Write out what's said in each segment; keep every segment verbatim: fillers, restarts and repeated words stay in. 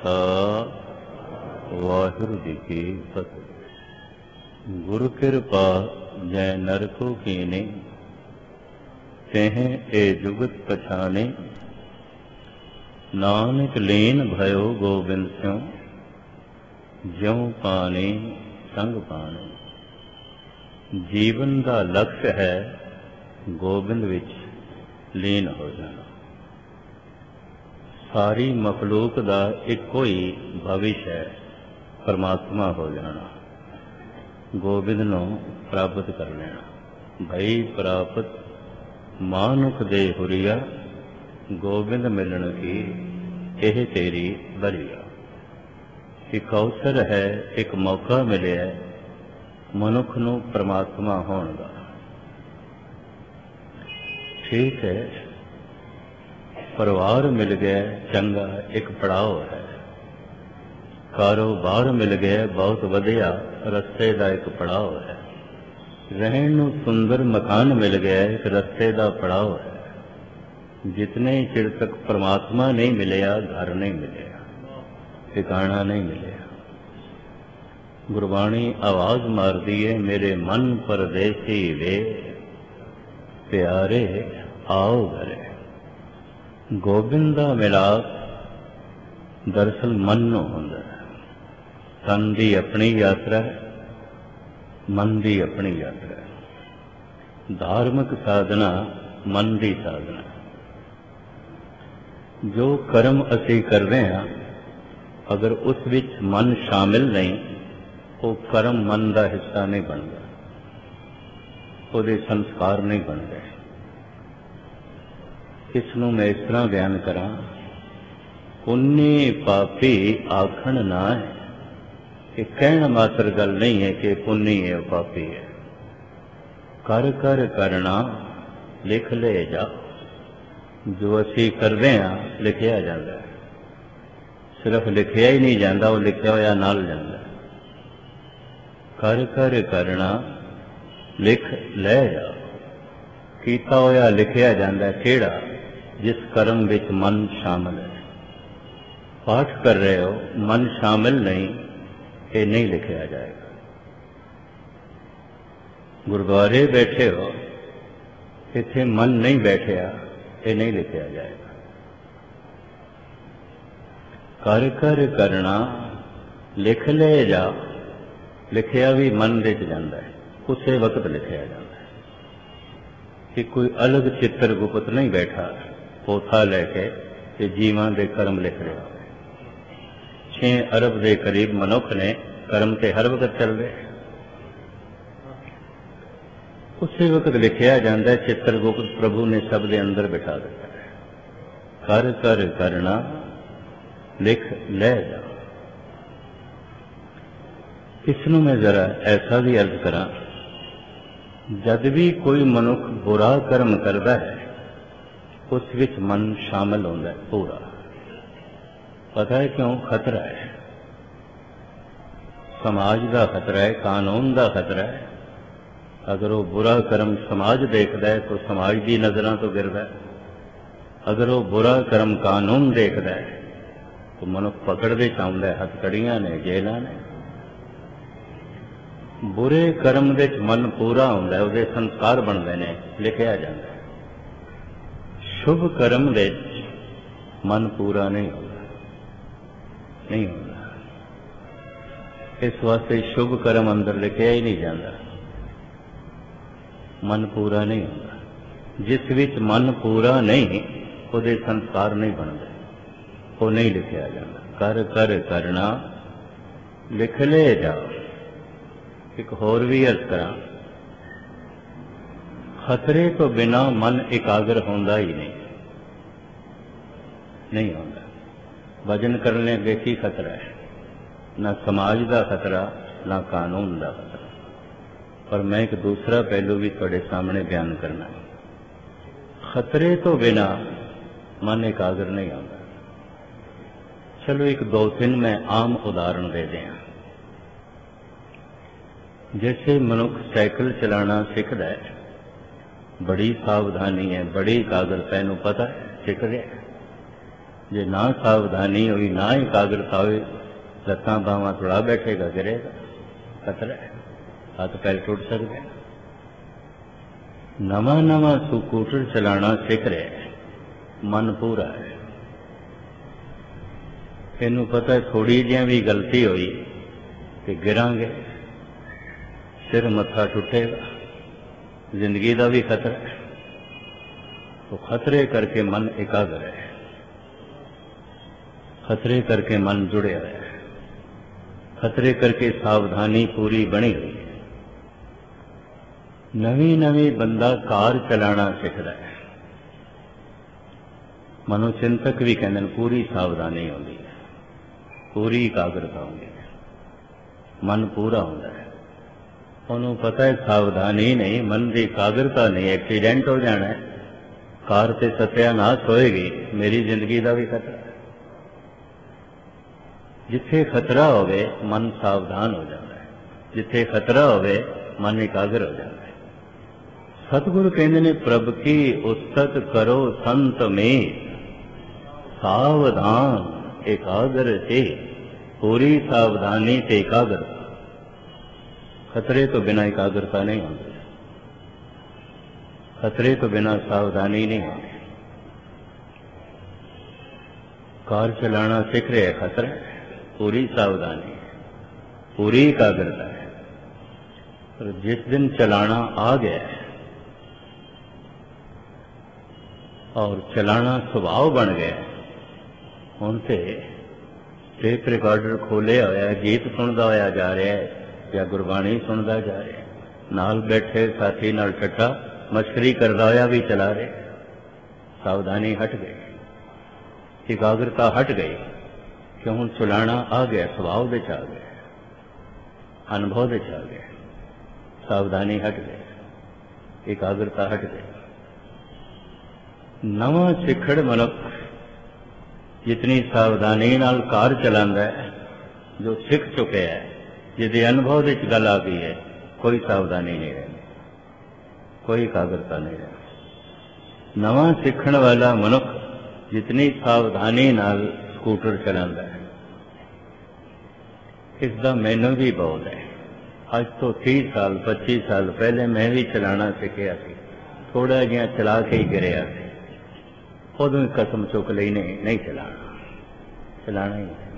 ਖਾਲਸਾ ਵਾਹਿਗੁਰੂ ਜੀ ਕੀ ਫਤਿਹ। ਗੁਰ ਕਿਰਪਾ ਜੈ ਨਰ ਕੋ ਕੀਨੀ, ਤਹਿ ਏ ਜੁਗਤ ਪਛਾਨੇ। ਨਾਨਕ ਲੀਨ भयो ਗੋਬਿੰਦ ਸਿਉ, ਜਿਉ ਪਾਣੀ ਸੰਗ ਪਾਣੀ। ਜੀਵਨ ਦਾ ਲਕਸ਼ ਹੈ ਗੋਬਿੰਦ ਵਿੱਚ ਲੀਨ ਹੋ ਜਾਣਾ। ਸਾਰੀ ਮਖਲੂਕ ਦਾ ਇੱਕੋ ਹੀ ਭਵਿਸ਼ ਹੈ, ਪਰਮਾਤਮਾ ਹੋ ਜਾਣਾ, ਗੋਬਿੰਦ ਨੂੰ ਪ੍ਰਾਪਤ ਕਰ ਲੈਣਾ। ਭਈ ਪ੍ਰਾਪਤ ਮਾਨੁਖ ਦੇ ਹੁਰੀਆ, ਗੋਬਿੰਦ ਮਿਲਣ ਕੀ ਇਹ ਤੇਰੀ ਬਰੀਆ। ਇੱਕ ਅਵਸਰ ਹੈ, ਇੱਕ ਮੌਕਾ ਮਿਲਿਆ ਮਨੁੱਖ ਨੂੰ ਪਰਮਾਤਮਾ ਹੋਣ ਦਾ। ਠੀਕ ਹੈ, ਪਰਿਵਾਰ ਮਿਲ ਗਿਆ ਚੰਗਾ, ਇੱਕ ਪੜਾਓ ਹੈ। ਕਾਰੋਬਾਰ ਮਿਲ ਗਿਆ ਬਹੁਤ ਵਧੀਆ, ਰਸਤੇ ਦਾ ਇੱਕ ਪੜਾਓ ਹੈ। ਰਹਿਣ ਨੂੰ ਸੁੰਦਰ ਮਕਾਨ ਮਿਲ ਗਿਆ, ਇੱਕ ਰਸਤੇ ਦਾ ਪੜਾਓ ਹੈ। ਜਿਤਨੇ ਚਿਰ ਤੱਕ ਪਰਮਾਤਮਾ ਨਹੀਂ ਮਿਲਿਆ, ਘਰ ਨਹੀਂ ਮਿਲਿਆ, ਠਿਕਾਣਾ ਨਹੀਂ ਮਿਲਿਆ। ਗੁਰਬਾਣੀ ਆਵਾਜ਼ ਮਾਰਦੀ ਹੈ, ਮੇਰੇ ਮਨ ਪਰਦੇਸੀ ਵੇ, ਪਿਆਰੇ ਆਓ ਘਰੇ। ਗੋਬਿੰਦ ਦਾ ਮਿਲਾਪ ਦਰਅਸਲ ਮਨ ਨੂੰ ਹੁੰਦਾ ਹੈ। ਤਨ ਦੀ ਆਪਣੀ ਯਾਤਰਾ, ਮਨ ਦੀ ਆਪਣੀ ਯਾਤਰਾ। ਧਾਰਮਿਕ ਸਾਧਨਾ ਮਨ ਦੀ ਸਾਧਨਾ। ਜੋ ਕਰਮ ਅਸੀਂ ਕਰਦੇ ਹਾਂ, ਅਗਰ ਉਸ ਵਿੱਚ ਮਨ ਸ਼ਾਮਿਲ ਨਹੀਂ, ਉਹ ਕਰਮ ਮਨ ਦਾ ਹਿੱਸਾ ਨਹੀਂ ਬਣਦਾ, ਉਹਦੇ ਸੰਸਕਾਰ ਨਹੀਂ ਬਣਦੇ। ਇਸ ਨੂੰ ਮੈਂ ਇਸ ਤਰ੍ਹਾਂ ਬਿਆਨ ਕਰਾਂ, ਪੁੰਨੀ ਪਾਪੀ ਆਖਣ ਨਾ ਹੈ। ਇਹ ਕਹਿਣ ਮਾਤਰ ਗੱਲ ਨਹੀਂ ਹੈ ਕਿ ਪੁੰਨੀ ਹੈ ਪਾਪੀ ਹੈ। ਕਰ ਕਰ ਕਰਨਾ ਲਿਖ ਲੈ ਜਾ। ਜੋ ਅਸੀਂ ਕਰਦੇ ਹਾਂ ਲਿਖਿਆ ਜਾਂਦਾ ਹੈ। ਸਿਰਫ ਲਿਖਿਆ ਹੀ ਨਹੀਂ ਜਾਂਦਾ, ਉਹ ਲਿਖਿਆ ਹੋਇਆ ਨਾਲ ਜਾਂਦਾ। ਕਰ ਕਰ ਕਰਨਾ ਲਿਖ ਲੈ ਜਾ। ਕੀਤਾ ਹੋਇਆ ਲਿਖਿਆ ਜਾਂਦਾ। ਕਿਹੜਾ? ਜਿਸ ਕਰਮ ਵਿੱਚ ਮਨ ਸ਼ਾਮਲ ਹੈ। ਪਾਠ ਕਰ ਰਹੇ ਹੋ, ਮਨ ਸ਼ਾਮਿਲ ਨਹੀਂ, ਇਹ ਨਹੀਂ ਲਿਖਿਆ ਜਾਏਗਾ। ਗੁਰਦੁਆਰੇ ਬੈਠੇ ਹੋ, ਇੱਥੇ ਮਨ ਨਹੀਂ ਬੈਠਿਆ, ਇਹ ਨਹੀਂ ਲਿਖਿਆ ਜਾਏਗਾ। ਕਰ ਕਰ ਕਰਨਾ ਲਿਖ ਲੈ ਜਾ। ਲਿਖਿਆ ਵੀ ਮਨ ਵਿੱਚ ਜਾਂਦਾ ਹੈ, ਉਸੇ ਵਕਤ ਲਿਖਿਆ ਜਾਂਦਾ ਹੈ ਕਿ ਕੋਈ ਅਲੱਗ ਚਿੱਤਰ ਗੁਪਤ ਨਹੀਂ ਬੈਠਾ ਪੋਥਾ ਲੈ ਕੇ ਤੇ ਜੀਵਾਂ ਦੇ ਕਰਮ ਲਿਖ ਰਿਹਾ ਹੋਵੇ। ਛੇ ਅਰਬ ਦੇ ਕਰੀਬ ਮਨੁੱਖ ਨੇ ਕਰਮ ਤੇ ਹਰ ਵਕਤ ਚੱਲਦੇ, ਉਸੇ ਵਕਤ ਲਿਖਿਆ ਜਾਂਦਾ। ਚਿੱਤਰ ਗੁਪਤ ਪ੍ਰਭੂ ਨੇ ਸਭ ਦੇ ਅੰਦਰ ਬਿਠਾ ਦਿੱਤਾ ਹੈ। ਕਰ ਕਰ ਕਰਨਾ ਲਿਖ ਲੈ ਜਾ। ਇਸ ਨੂੰ ਮੈਂ ਜ਼ਰਾ ਐਸਾ ਵੀ ਅਰਜ਼ ਕਰਾਂ, ਜਦ ਵੀ ਕੋਈ ਮਨੁੱਖ ਬੁਰਾ ਕਰਮ ਕਰਦਾ ਹੈ, ਉਸ ਵਿੱਚ ਮਨ ਸ਼ਾਮਲ ਹੁੰਦਾ ਹੈ ਪੂਰਾ। ਪਤਾ ਹੈ ਕਿਉਂ? ਖਤਰਾ ਹੈ, ਸਮਾਜ ਦਾ ਖਤਰਾ ਹੈ, ਕਾਨੂੰਨ ਦਾ ਖਤਰਾ ਹੈ। ਅਗਰ ਉਹ ਬੁਰਾ ਕਰਮ ਸਮਾਜ ਦੇਖਦਾ ਹੈ ਤਾਂ ਸਮਾਜ ਦੀ ਨਜ਼ਰਾਂ ਤੋਂ ਗਿਰਦਾ ਹੈ। ਅਗਰ ਉਹ ਬੁਰਾ ਕਰਮ ਕਾਨੂੰਨ ਦੇਖਦਾ ਹੈ ਤਾਂ ਮਨੁੱਖ ਪਕੜਦੇ ਚਾਹੁੰਦਾ ਹੈ। ਹੱਥਕੜੀਆਂ ਨੇ, ਜੇਲਾਂ ਨੇ। ਬੁਰੇ ਕਰਮ ਵਿੱਚ ਮਨ ਪੂਰਾ ਹੁੰਦਾ ਹੈ, ਉਹਦੇ ਸੰਸਕਾਰ ਬਣਦੇ ਨੇ, ਲਿਖਿਆ ਜਾਂਦਾ ਹੈ। ਸ਼ੁਭ ਕਰਮ ਵਿੱਚ ਮਨ ਪੂਰਾ ਨਹੀਂ ਹੁੰਦਾ, ਨਹੀਂ ਹੁੰਦਾ। ਇਸ ਵਾਸਤੇ ਸ਼ੁਭ ਕਰਮ ਅੰਦਰ ਲਿਖਿਆ ਹੀ ਨਹੀਂ ਜਾਂਦਾ, ਮਨ ਪੂਰਾ ਨਹੀਂ ਹੁੰਦਾ। ਜਿਸ ਵਿੱਚ ਮਨ ਪੂਰਾ ਨਹੀਂ, ਉਹਦੇ ਸੰਸਕਾਰ ਨਹੀਂ ਬਣਦੇ, ਉਹ ਨਹੀਂ ਲਿਖਿਆ ਜਾਂਦਾ। ਕਰ ਕਰ ਕਰਨਾ ਲਿਖ ਲੈ ਜਾ। ਇੱਕ ਹੋਰ ਵੀ ਅਰਜ਼ ਕਰਾਂ, ਖਤਰੇ ਤੋਂ ਬਿਨਾਂ ਮਨ ਇਕਾਗਰ ਹੁੰਦਾ ਹੀ ਨਹੀਂ, ਨਹੀਂ ਹੁੰਦਾ। ਭਜਨ ਕਰਨੇ ਅੱਗੇ ਕੀ ਖਤਰਾ ਹੈ? ਨਾ ਸਮਾਜ ਦਾ ਖਤਰਾ, ਨਾ ਕਾਨੂੰਨ ਦਾ ਖਤਰਾ। ਪਰ ਮੈਂ ਇੱਕ ਦੂਸਰਾ ਪਹਿਲੂ ਵੀ ਤੁਹਾਡੇ ਸਾਹਮਣੇ ਬਿਆਨ ਕਰਨਾ ਹੈ। ਖਤਰੇ ਤੋਂ ਬਿਨਾਂ ਮਨ ਇਕਾਗਰ ਨਹੀਂ ਆਉਂਦਾ। ਚਲੋ ਇੱਕ ਦੋ ਤਿੰਨ ਮੈਂ ਆਮ ਉਦਾਹਰਣ ਦੇ ਦਿਆਂ। जैसे मनुख साइकिल चलाना सीखता है, बड़ी सावधानी है, बड़ी एकाग्रता है, पता है सीख रहा है। जे ना सावधानी हुई, ना एकाग्रता हुई, लत्तां बावां तुड़ा बैठेगा, गिरेगा, खतरा है, हाथ पैर टुट सकते हैं। नवा नवा स्कूटर चलाना सीख रहा है, मन पूरा है, इनू पता है थोड़ी जी भी गलती हुई तो गिरांगे, सिर मत्था टुटेगा, जिंदगी का भी खतरा है। तो खतरे करके मन एकाग्र है, खतरे करके मन जुड़े हुए है, खतरे करके सावधानी पूरी बनी हुई है। नवी नवी बंदा कार चलाना सीखता है, मनोचिंतक भी कहते हैं पूरी सावधानी होती है, पूरी एकाग्रता होती है, मन पूरा होता है। उन्होंने पता है सावधानी नहीं, मन की एकाग्रता नहीं, एक्सीडेंट हो जाना है, कार से सत्यानाश होएगी, मेरी जिंदगी का भी खतरा है। जिथे खतरा होवे मन सावधान हो जाता है, जिथे खतरा होवे मन एकाग्र हो जाता है। सतगुरु कहते ने प्रभ की उस्तत करो संत में, सावधान एकाग्र से, पूरी सावधानी से एकाग्रता। खतरे तो बिना एकाग्रता नहीं होती, खतरे तो बिना सावधानी नहीं होती। कार चलाना सीख रहे हैं, खतरा है, पूरी सावधानी, पूरी एकाग्रता है। पर जिस दिन चलाना आ गया है और चलाना स्वभाव बन गया है, उनसे टेप रिकॉर्डर खोले होया गीत सुनता होया जा रहा है या गुरबाणी सुनता जा रहा है, नाल बैठे साथी नाल ठट्ठा मस्करी करता होया भी चला रहे। सावधानी हट गई, एकाग्रता हट गई, क्यों हुण चलाना आ गया, स्वभाव विच आ गया, अनुभव विच आ गया, सावधानी हट गई, एकाग्रता हट गई। नवा सिखड़ मनुख जितनी सावधानी नाल कार चलांदा है, जो सिख चुके है, जिहदे अनुभव विच गल आ गई है, कोई सावधानी नहीं रहती, कोई एकाग्रता नहीं रहती। नवा सीखण वाला मनुख जितनी सावधानी नाल स्कूटर चलांदा है, इसका मैनू भी बहुत है। अज तो तीस साल पच्चीस साल पहले मैं भी चलाना सीखिया सी, थोड़ा जिहा चला के ही गिरिया सी, उदों कसम चुक लई नहीं नहीं चलाना, चलाना ही नहीं,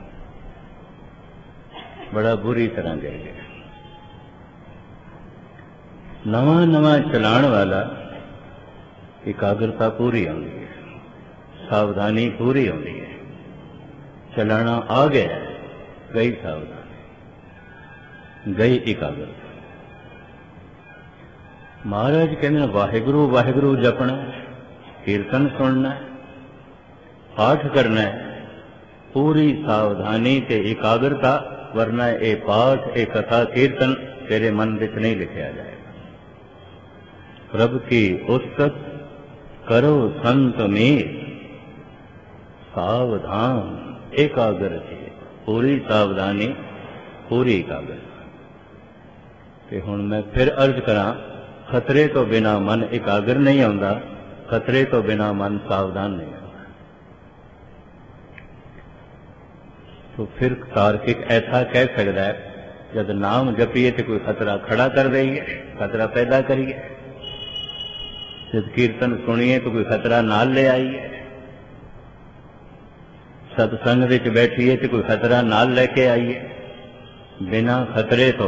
बड़ा बुरी तरह गिर गया। नवा नवा चलाण वाला एकाग्रता पूरी होती है, सावधानी पूरी होती है, चलाना आ गया, गई सावधानी, गई एकाग्रता। महाराज कहते वाहिगुरु वाहिगुरु जपना, कीर्तन सुनना, पाठ करना है, पूरी सावधानी ते एकाग्रता, वरना ये पाठ ये कथा कीर्तन तेरे मन विच नहीं लिखा जाएगा। प्रभ की उस्तत करो संत में, सावधान एकाग्र से, पूरी सावधानी पूरी एकाग्रता। ते हुण मैं फिर अर्ज करा, खतरे तो बिना मन एकाग्र नहीं होता, खतरे तो बिना मन सावधान नहीं होता। तो फिर तार्किक ऐसा कह सकता है, जब नाम जपीए तो कोई खतरा खड़ा कर देंगे, खतरा पैदा करिए, जब कीर्तन सुनिए तो कोई खतरा नाल ले आइए, सत्संग विच बैठिए तो कोई खतरा नाल लेके आइए। बिना खतरे तो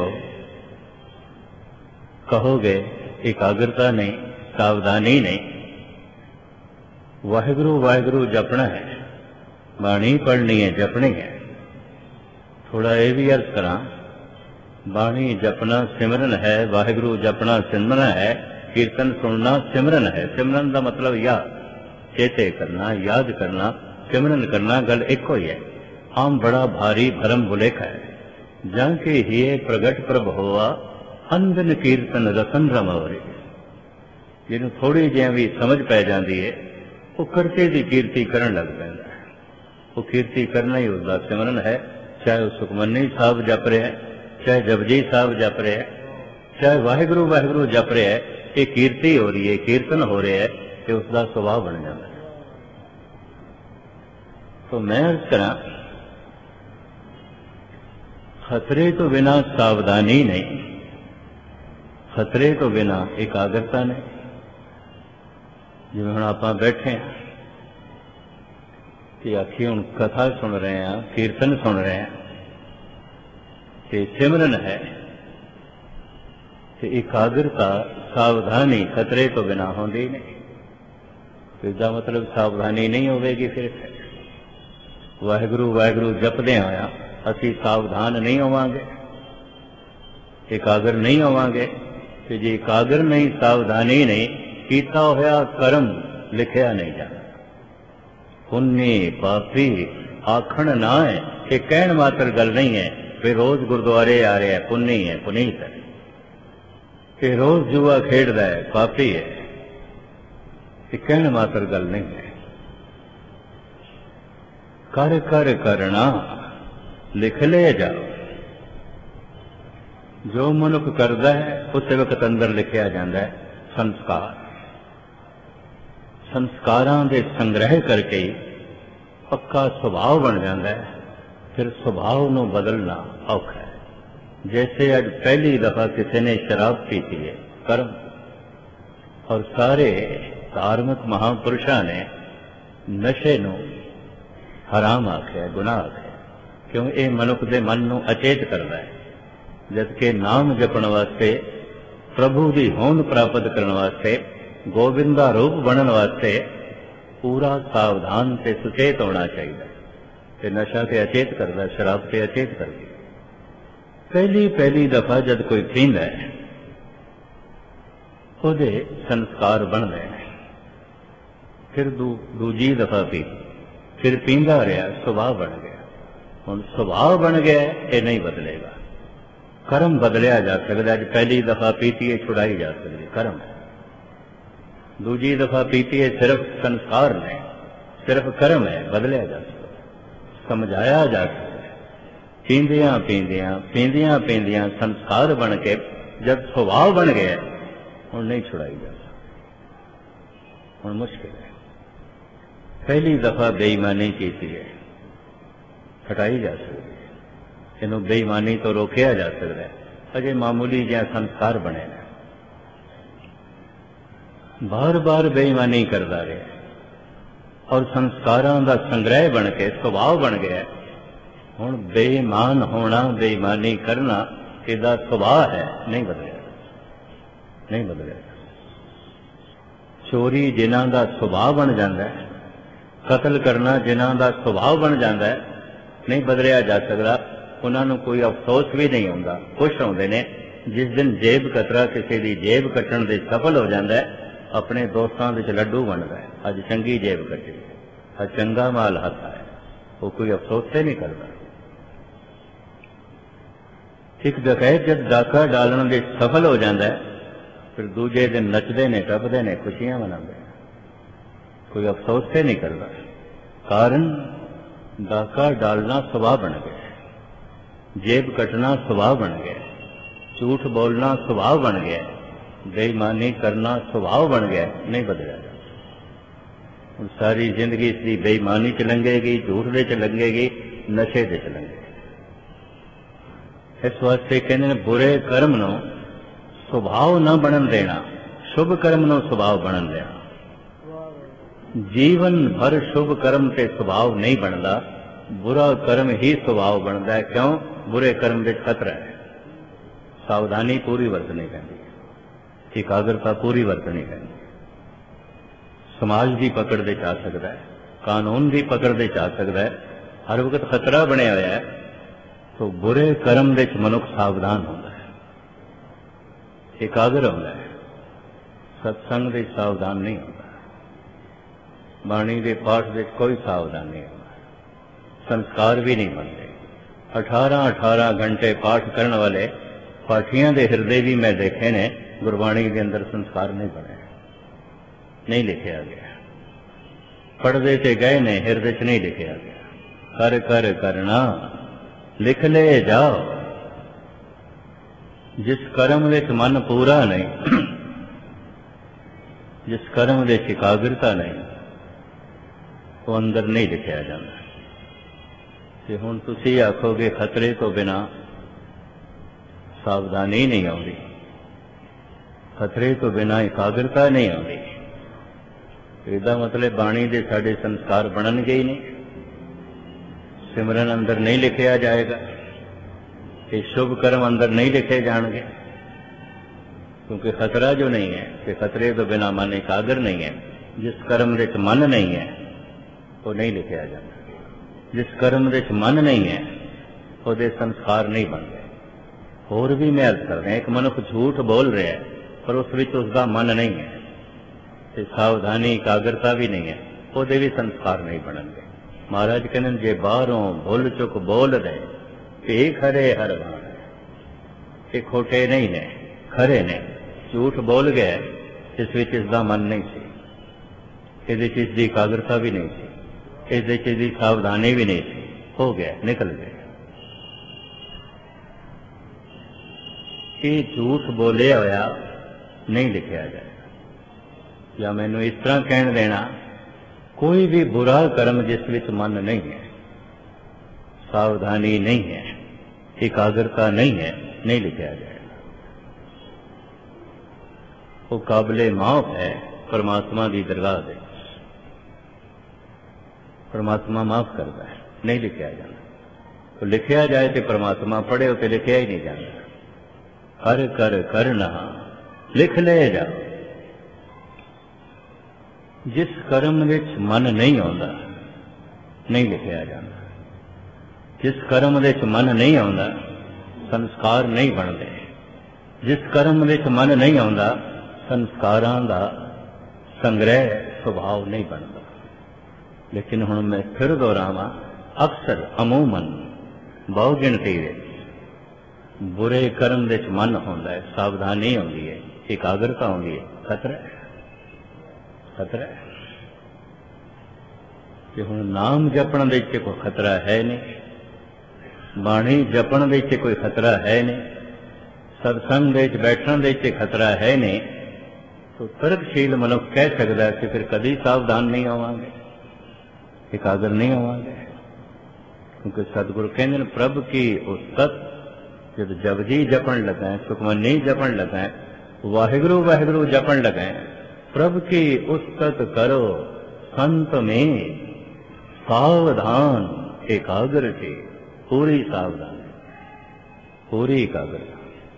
कहोगे एकाग्रता नहीं, सावधानी नहीं। वाहिगुरु वाहिगुरु जपना है, बाणी पढ़नी है, जपनी है। थोड़ा ये भी अर्ज करा, बाणी जपना सिमरन है, वाहिगुरु जपना सिमरन है, कीर्तन सुनना सिमरन है। सिमरन का मतलब याद, चेते करना, याद करना, सिमरन करना, गल एक ही है। आम बड़ा भारी भरम भुलेखा है। जाके हिए प्रगट प्रभ होआ, अंधन कीर्तन रसन रमावरे। जिन्हों थोड़ी जी भी समझ पै जाती है, वो करते की कीर्ति करन लग पैंदा है। वो कीर्ति करना ही उसका सिमरन है। चाहे वो सुखमनी साहब जप रहे हैं, चाहे जपजी साहब जप रहे हैं, चाहे वाहिगुरु वाहिगुरु जप रहे हैं, ये कीर्ति हो रही है, कीर्तन हो रहा है, ये उसका स्वभाव बन जाता है। तो मैं अर्ज करा, खतरे तो बिना सावधानी नहीं, खतरे तो बिना एकाग्रता नहीं। जिवें हुण आपां बैठे हैं कि आखी हुण कथा सुन रहे हैं, कीर्तन सुन रहे हैं, ते सिमरन है, ते एकाग्रता सावधानी खतरे तो बिना होंदी नहीं। इसका मतलब सावधानी नहीं होगी, फिर वाहिगुरू वाहिगुरू जपदे होया असी सावधान नहीं होवांगे, एकाग्र नहीं होवांगे। ते जे एकाग्र नहीं, सावधानी नहीं, कीता होया कर्म लिखिया नहीं जाता। पुण्य पापी आखण ना है, ये कहण मात्र गल नहीं है वे रोज गुरुद्वारे आ रहे हैं, पुण्य है, पुनीत है। ये रोज जुआ खेड़दा है, पापी है, ये कहण मात्र गल नहीं है। कर कर करना लिख ले जाओ, जो मनुख करदा है उस वक्त अंदर लिखिया जाता है संस्कार। संस्कारां दे संग्रह करके पक्का सुभाव बन जाता है, फिर सुभाव नूं बदलना औखा है। जैसे अज पहली दफा किसी ने शराब पीती है, कर्म, और सारे धार्मिक महापुरुषों ने नशे नूं हराम आख्या, गुनाह आख्या, क्यों ये मनुख दे मन नूं अचेत करता है। जबकि नाम जपण वास्ते, प्रभु की होंद प्राप्त करने वास्ते, गोविंद का रूप बनने वास्ते पूरा सावधान से सुचेत होना चाहिए। ते नशा ते अचेत करता, शराब ते अचेत करती। पहली पहली दफा जब कोई पींदा है, उहदे संस्कार बनते हैं। फिर दू दूजी दफा पी, फिर पींदा रहा, सुभाव बन गया। हुण सुभाव बन गया, ये नहीं बदलेगा। कर्म बदलिया जा सकता है। पहली दफा पीती है, छुड़ाई जा सकती है, कर्म है। दूजी दफा पीती है, सिर्फ संस्कार नहीं, सिर्फ कर्म है, बदलिया जा सकता है, समझाया जा सकता है। पींदियां पींदियां पींदियां पींदियां संस्कार बन के जब स्वभाव बन गया, हुण नहीं छुड़ाई जा सकती, हुण मुश्किल है। पहली दफा बेईमानी की है, हटाई जा सकती है, इन्हों बेईमानी तो रोकया जा सकता है। अजे मामूली जिहा संस्कार बने ने, बार बार बेईमानी करता रहा और संस्कारां दा संग्रह बन के स्वभाव बन गया। हुण बेईमान होना, बेईमानी करना इसदा स्वभाव है, नहीं बदलिया, नहीं बदलिया। चोरी जिन्हां दा स्वभाव बन जाता है, कतल करना जिन्हां दा स्वभाव बन जाता है, नहीं बदलिया जा सकता। उन्होंने कोई अफसोस भी नहीं होता, खुश होंदे ने। जिस दिन जेब कतरा किसी की जेब कट्टण दे सफल हो जाता है, अपने दोस्तों के लड्डू बनता है, अज चंगी जेब कट्टी, अज चंगा माल हथ आया, वो कोई अफसोस से नहीं करता। एक डकैत जब डाका डालने दे सफल हो जाता है, फिर दूजे दिन नचते ने, टपते ने, खुशियां मनाते, कोई अफसोस से नहीं करता। कारण डाका डालना स्वभाव बन गया, जेब कटना स्वभाव बन गया, झूठ बोलना स्वभाव बन गया, बेईमानी करना स्वभाव बन गया, नहीं बदलिया जाता। सारी जिंदगी इसकी बेईमानी च लंघेगी, झूठ दे च लंघेगी, नशे दे च लंघेगी। इस वास्ते कहते हैं बुरे कर्म नूं स्वभाव न बनन देना, शुभ कर्म नूं स्वभाव बनन देना। जीवन भर शुभ कर्म ते स्वभाव नहीं बनता, बुरा कर्म ही स्वभाव बनता है। क्यों? बुरे कर्म में खतरा है। सावधानी पूरी वरतनी पैंदी, एकाग्रता पूरी वरतनी पैंदी। समाज की पकड़ दे आ सकता है, कानून की पकड़ दे आ सकता है, हर वक्त खतरा बनया हुआ है। तो बुरे कर्म दे मनुख सावधान होता है, एकाग्र होता है। सत्संग दे सावधान नहीं होता, बाणी के पाठ दे कोई सावधान नहीं होता, संस्कार भी नहीं बनते। अठारह अठारह घंटे पाठ करने वाले पाठियां दे हृदय भी मैं देखे ने, गुरबाणी के अंदर संस्कार नहीं बने, नहीं लिखा गया। पढ़ते ते गए ने, हृदय च नहीं लिखा गया। कर कर करना लिख ले जाओ। जिस कर्म विच मन पूरा नहीं, जिस कर्म विच एकाग्रता नहीं, वो अंदर नहीं लिखा जाता। ਤੇ ਹੁਣ ਤੁਸੀਂ ਆਖੋਗੇ ਖਤਰੇ ਤੋਂ ਬਿਨਾਂ ਸਾਵਧਾਨੀ ਨਹੀਂ ਆਉਂਦੀ, ਖਤਰੇ ਤੋਂ ਬਿਨਾਂ ਇਕਾਗਰਤਾ ਨਹੀਂ ਆਉਂਦੀ। ਇਹਦਾ ਮਤਲਬ ਬਾਣੀ ਦੇ ਸਾਡੇ ਸੰਸਕਾਰ ਬਣਨਗੇ ਹੀ ਨਹੀਂ, ਸਿਮਰਨ ਅੰਦਰ ਨਹੀਂ ਲਿਖਿਆ ਜਾਏਗਾ, ਇਹ ਸ਼ੁਭ ਕਰਮ ਅੰਦਰ ਨਹੀਂ ਲਿਖੇ ਜਾਣਗੇ, ਕਿਉਂਕਿ ਖਤਰਾ ਜੋ ਨਹੀਂ ਹੈ ਕਿ ਖਤਰੇ ਤੋਂ ਬਿਨਾਂ ਮਨ ਇਕਾਗਰ ਨਹੀਂ ਹੈ। ਜਿਸ ਕਰਮ ਵਿੱਚ ਮਨ ਨਹੀਂ ਹੈ ਉਹ ਨਹੀਂ ਲਿਖਿਆ ਜਾਂਦਾ, ਜਿਸ ਕਰਮ ਵਿੱਚ ਮਨ ਨਹੀਂ ਹੈ ਉਹਦੇ ਸੰਸਕਾਰ ਨਹੀਂ ਬਣਦੇ। ਹੋਰ ਵੀ ਮੈਂ ਅਰਜ਼ ਕਰ ਰਿਹਾ, ਇੱਕ ਮਨੁੱਖ ਝੂਠ ਬੋਲ ਰਿਹਾ ਹੈ ਪਰ ਉਸ ਵਿੱਚ ਉਸਦਾ ਮਨ ਨਹੀਂ ਹੈ ਤੇ ਸਾਵਧਾਨੀ ਇਕਾਗਰਤਾ ਵੀ ਨਹੀਂ ਹੈ, ਉਹਦੇ ਵੀ ਸੰਸਕਾਰ ਨਹੀਂ ਬਣਨਗੇ। ਮਹਾਰਾਜ ਕਹਿੰਦੇ ਜੇ ਬਾਹਰੋਂ ਭੁੱਲ ਚੁੱਕ ਬੋਲ ਰਹੇ ਇਹ ਖਰੇ ਹਰ ਬਾਣ, ਇਹ ਖੋਟੇ ਨਹੀਂ ਨੇ, ਖਰੇ ਨੇ। ਝੂਠ ਬੋਲ ਗਿਆ, ਇਸ ਵਿੱਚ ਇਸਦਾ ਮਨ ਨਹੀਂ ਸੀ, ਇਹਦੇ ਚ ਇਸਦੀ ਇਕਾਗਰਤਾ ਵੀ ਨਹੀਂ ਸੀ, ਇਹਦੇ ਚ ਇਹਦੀ ਸਾਵਧਾਨੀ ਵੀ ਨਹੀਂ ਸੀ, ਹੋ ਗਿਆ, ਨਿਕਲ ਗਿਆ। ਇਹ ਝੂਠ ਬੋਲਿਆ ਹੋਇਆ ਨਹੀਂ ਲਿਖਿਆ ਜਾਏਗਾ। ਜਾਂ ਮੈਨੂੰ ਇਸ ਤਰ੍ਹਾਂ ਕਹਿਣ ਦੇਣਾ, ਕੋਈ ਵੀ ਬੁਰਾ ਕਰਮ ਜਿਸ ਵਿੱਚ ਮਨ ਨਹੀਂ ਹੈ, ਸਾਵਧਾਨੀ ਨਹੀਂ ਹੈ, ਇਕਾਗਰਤਾ ਨਹੀਂ ਹੈ, ਨਹੀਂ ਲਿਖਿਆ ਜਾਏਗਾ। ਉਹ ਕਾਬਲੇ ਮਾਫ ਹੈ ਪਰਮਾਤਮਾ ਦੀ ਦਰਗਾਹ ਦੇ, ਪਰਮਾਤਮਾ ਮਾਫ ਕਰਦਾ ਹੈ, ਨਹੀਂ ਲਿਖਿਆ ਜਾਂਦਾ। तो लिखिया जाए तो परमात्मा पढ़े तो लिखिया ही नहीं जाता। कर कर करना लिख ले जाओ। जिस कर्म विच मन नहीं आउंदा नहीं लिखिया जाता। जिस कर्म विच मन नहीं आउंदा संस्कार नहीं बनते। जिस कर्म विच मन नहीं आउंदा संस्कारां दा संग्रह सुभाव नहीं बनता। लेकिन हुण मैं फिर दोहरावां, अक्सर अमूमन बहु गिणती विच बुरे कर्म विच मन होंदा है, सावधानी आउंदी है, एकाग्रता आउंदी है, खतरा है खतरा है कि हुण नाम जपण दे विच कोई खतरा है नहीं, बाणी जपण दे विच कोई खतरा है नहीं, सत्संग दे विच बैठण दे विच खतरा है नहीं, तो तरकशील मनुख कह सकता है कि फिर कभी सावधान नहीं होवांगे, एकाग्र नहीं होवांगे। क्योंकि सतगुरु कहते हैं प्रभ की उस्तत जब जपजी जपन लगा है, सुखमनी जपन लगा है, वाहिगुरु वाहिगुरु जपन लगा है, प्रभ की उस्तत करो संत में सावधान एकाग्र थे। पूरी सावधान पूरी एकाग्रता।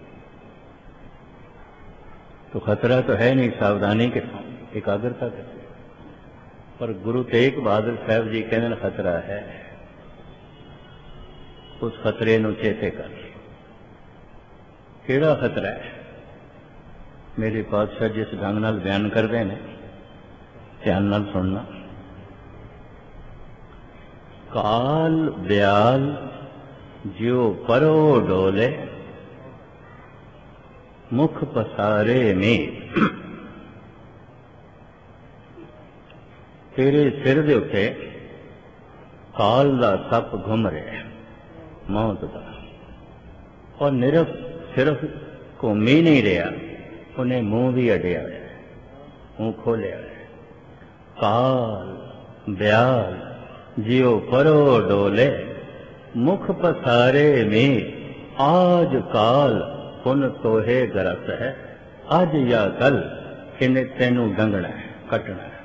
तो खतरा तो है नहीं, सावधानी के एकाग्रता के। पर गुरु तेग बहादुर साहब जी कहते हैं खतरा है, उस खतरे नूं चेते कर। केड़ा खतरा है? मेरे पातशाह जिस ढंग नाल बयान करते हैं ध्यान नाल सुनना। काल ब्याल ज्यो परो डोले मुख पसारे में। तेरे सिर दे उत्ते काल दा सप घुम रहा, मौत का, और निरफ सिर्फ घूम ही नहीं रहा, उन्हें मुंह भी अड्या है, मुंह खोलिया है। काल ब्याल जियो परो डोले मुख पसारे में। आज काल पुन तोहे गरस है, अज या कल इन्हें तेनू डंगना है, कटना है।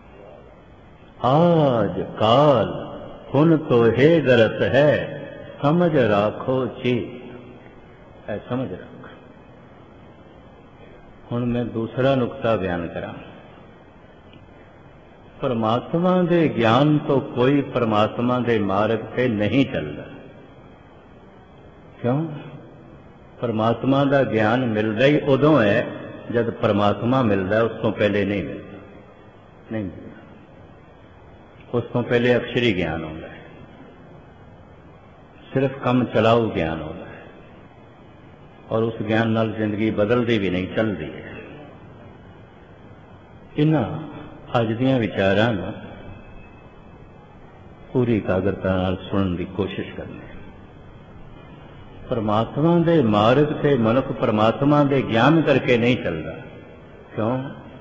आज काल पुन तोहे गरस है, समझ राखो चीज है, समझ रख। हुण मैं दूसरा नुक्ता बयान करा। परमात्मा दे ज्ञान तो कोई परमात्मा दे मार्ग से नहीं चलता। क्यों? परमात्मा दा ज्ञान मिलता ही उदों है जब परमात्मा मिलता है, उस तो पहले नहीं मिलता, नहीं मिलता। उस तो पहले अक्षरी ज्ञान होता है, सिर्फ कम चलाऊ ज्ञान होता है, और उस ज्ञान नाल जिंदगी बदलती भी नहीं, चलती है। इन्हां अज दियां विचारां नूं पूरी एकाग्रता नाल सुनने की कोशिश करनी। परमात्मा दे मार्ग से मनुख परमात्मा दे ज्ञान करके नहीं चलता। क्यों?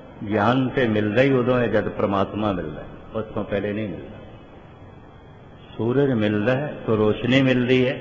ज्ञान से मिलता ही उदों है जब परमात्मा मिलता है, उस तो पहले नहीं मिलता। सूरज मिलता है तो रोशनी मिलती है,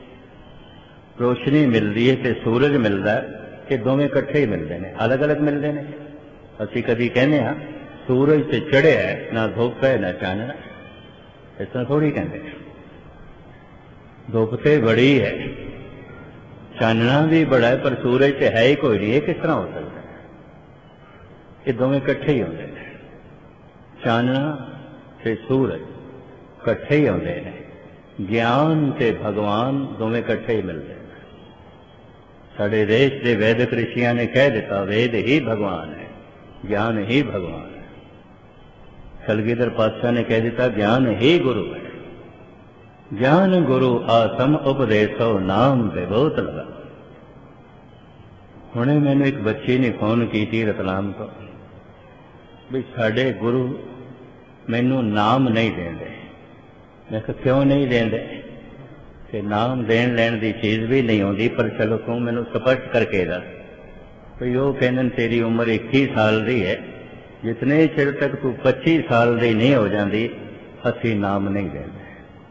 रोशनी मिलती है तो सूरज मिलता है, कि दोवें इकट्ठे ही मिलते हैं, अलग अलग मिलते हैं। असी कभी कहने हाँ सूरज से चढ़िया है, ना धुप है ना चानना, इस तरह थोड़ी कहते हैं। धुप तो बड़ी है, चानना भी बड़ा है, पर सूरज तो है ही कोई नहीं। ये किस तरह हो सकता है? ये दोवें इकट्ठे ही होंगे, चानना ते सूरज इकट्ठे ही होंगे ने। ज्ञान ते भगवान दोवें इकट्ठे ही मिलते हैं। साढ़े देश के वैदिक ऋषियों ने कह दिता, वेद ही भगवान है, ज्ञान ही भगवान है। कलगीधर पातशाह ने कह दिता, ज्ञान ही गुरु है। ज्ञान गुरु आसम उपदेशो नाम विभूत लगा। हुणे मैनू एक बच्ची ने फोन की रतलाम तो, भी साढ़े गुरु मैनू नाम नहीं देंदे। मैं कहा क्यों नहीं देंदे? कि नाम देन लैन की चीज़ भी नहीं आती, पर चलो तू मैनू स्पष्ट करके दस। तो वो कहते तेरी उम्र इक्की साल की है, जितने चिर तक तू पच्ची साल की नहीं हो जाती असी नाम नहीं देंदे।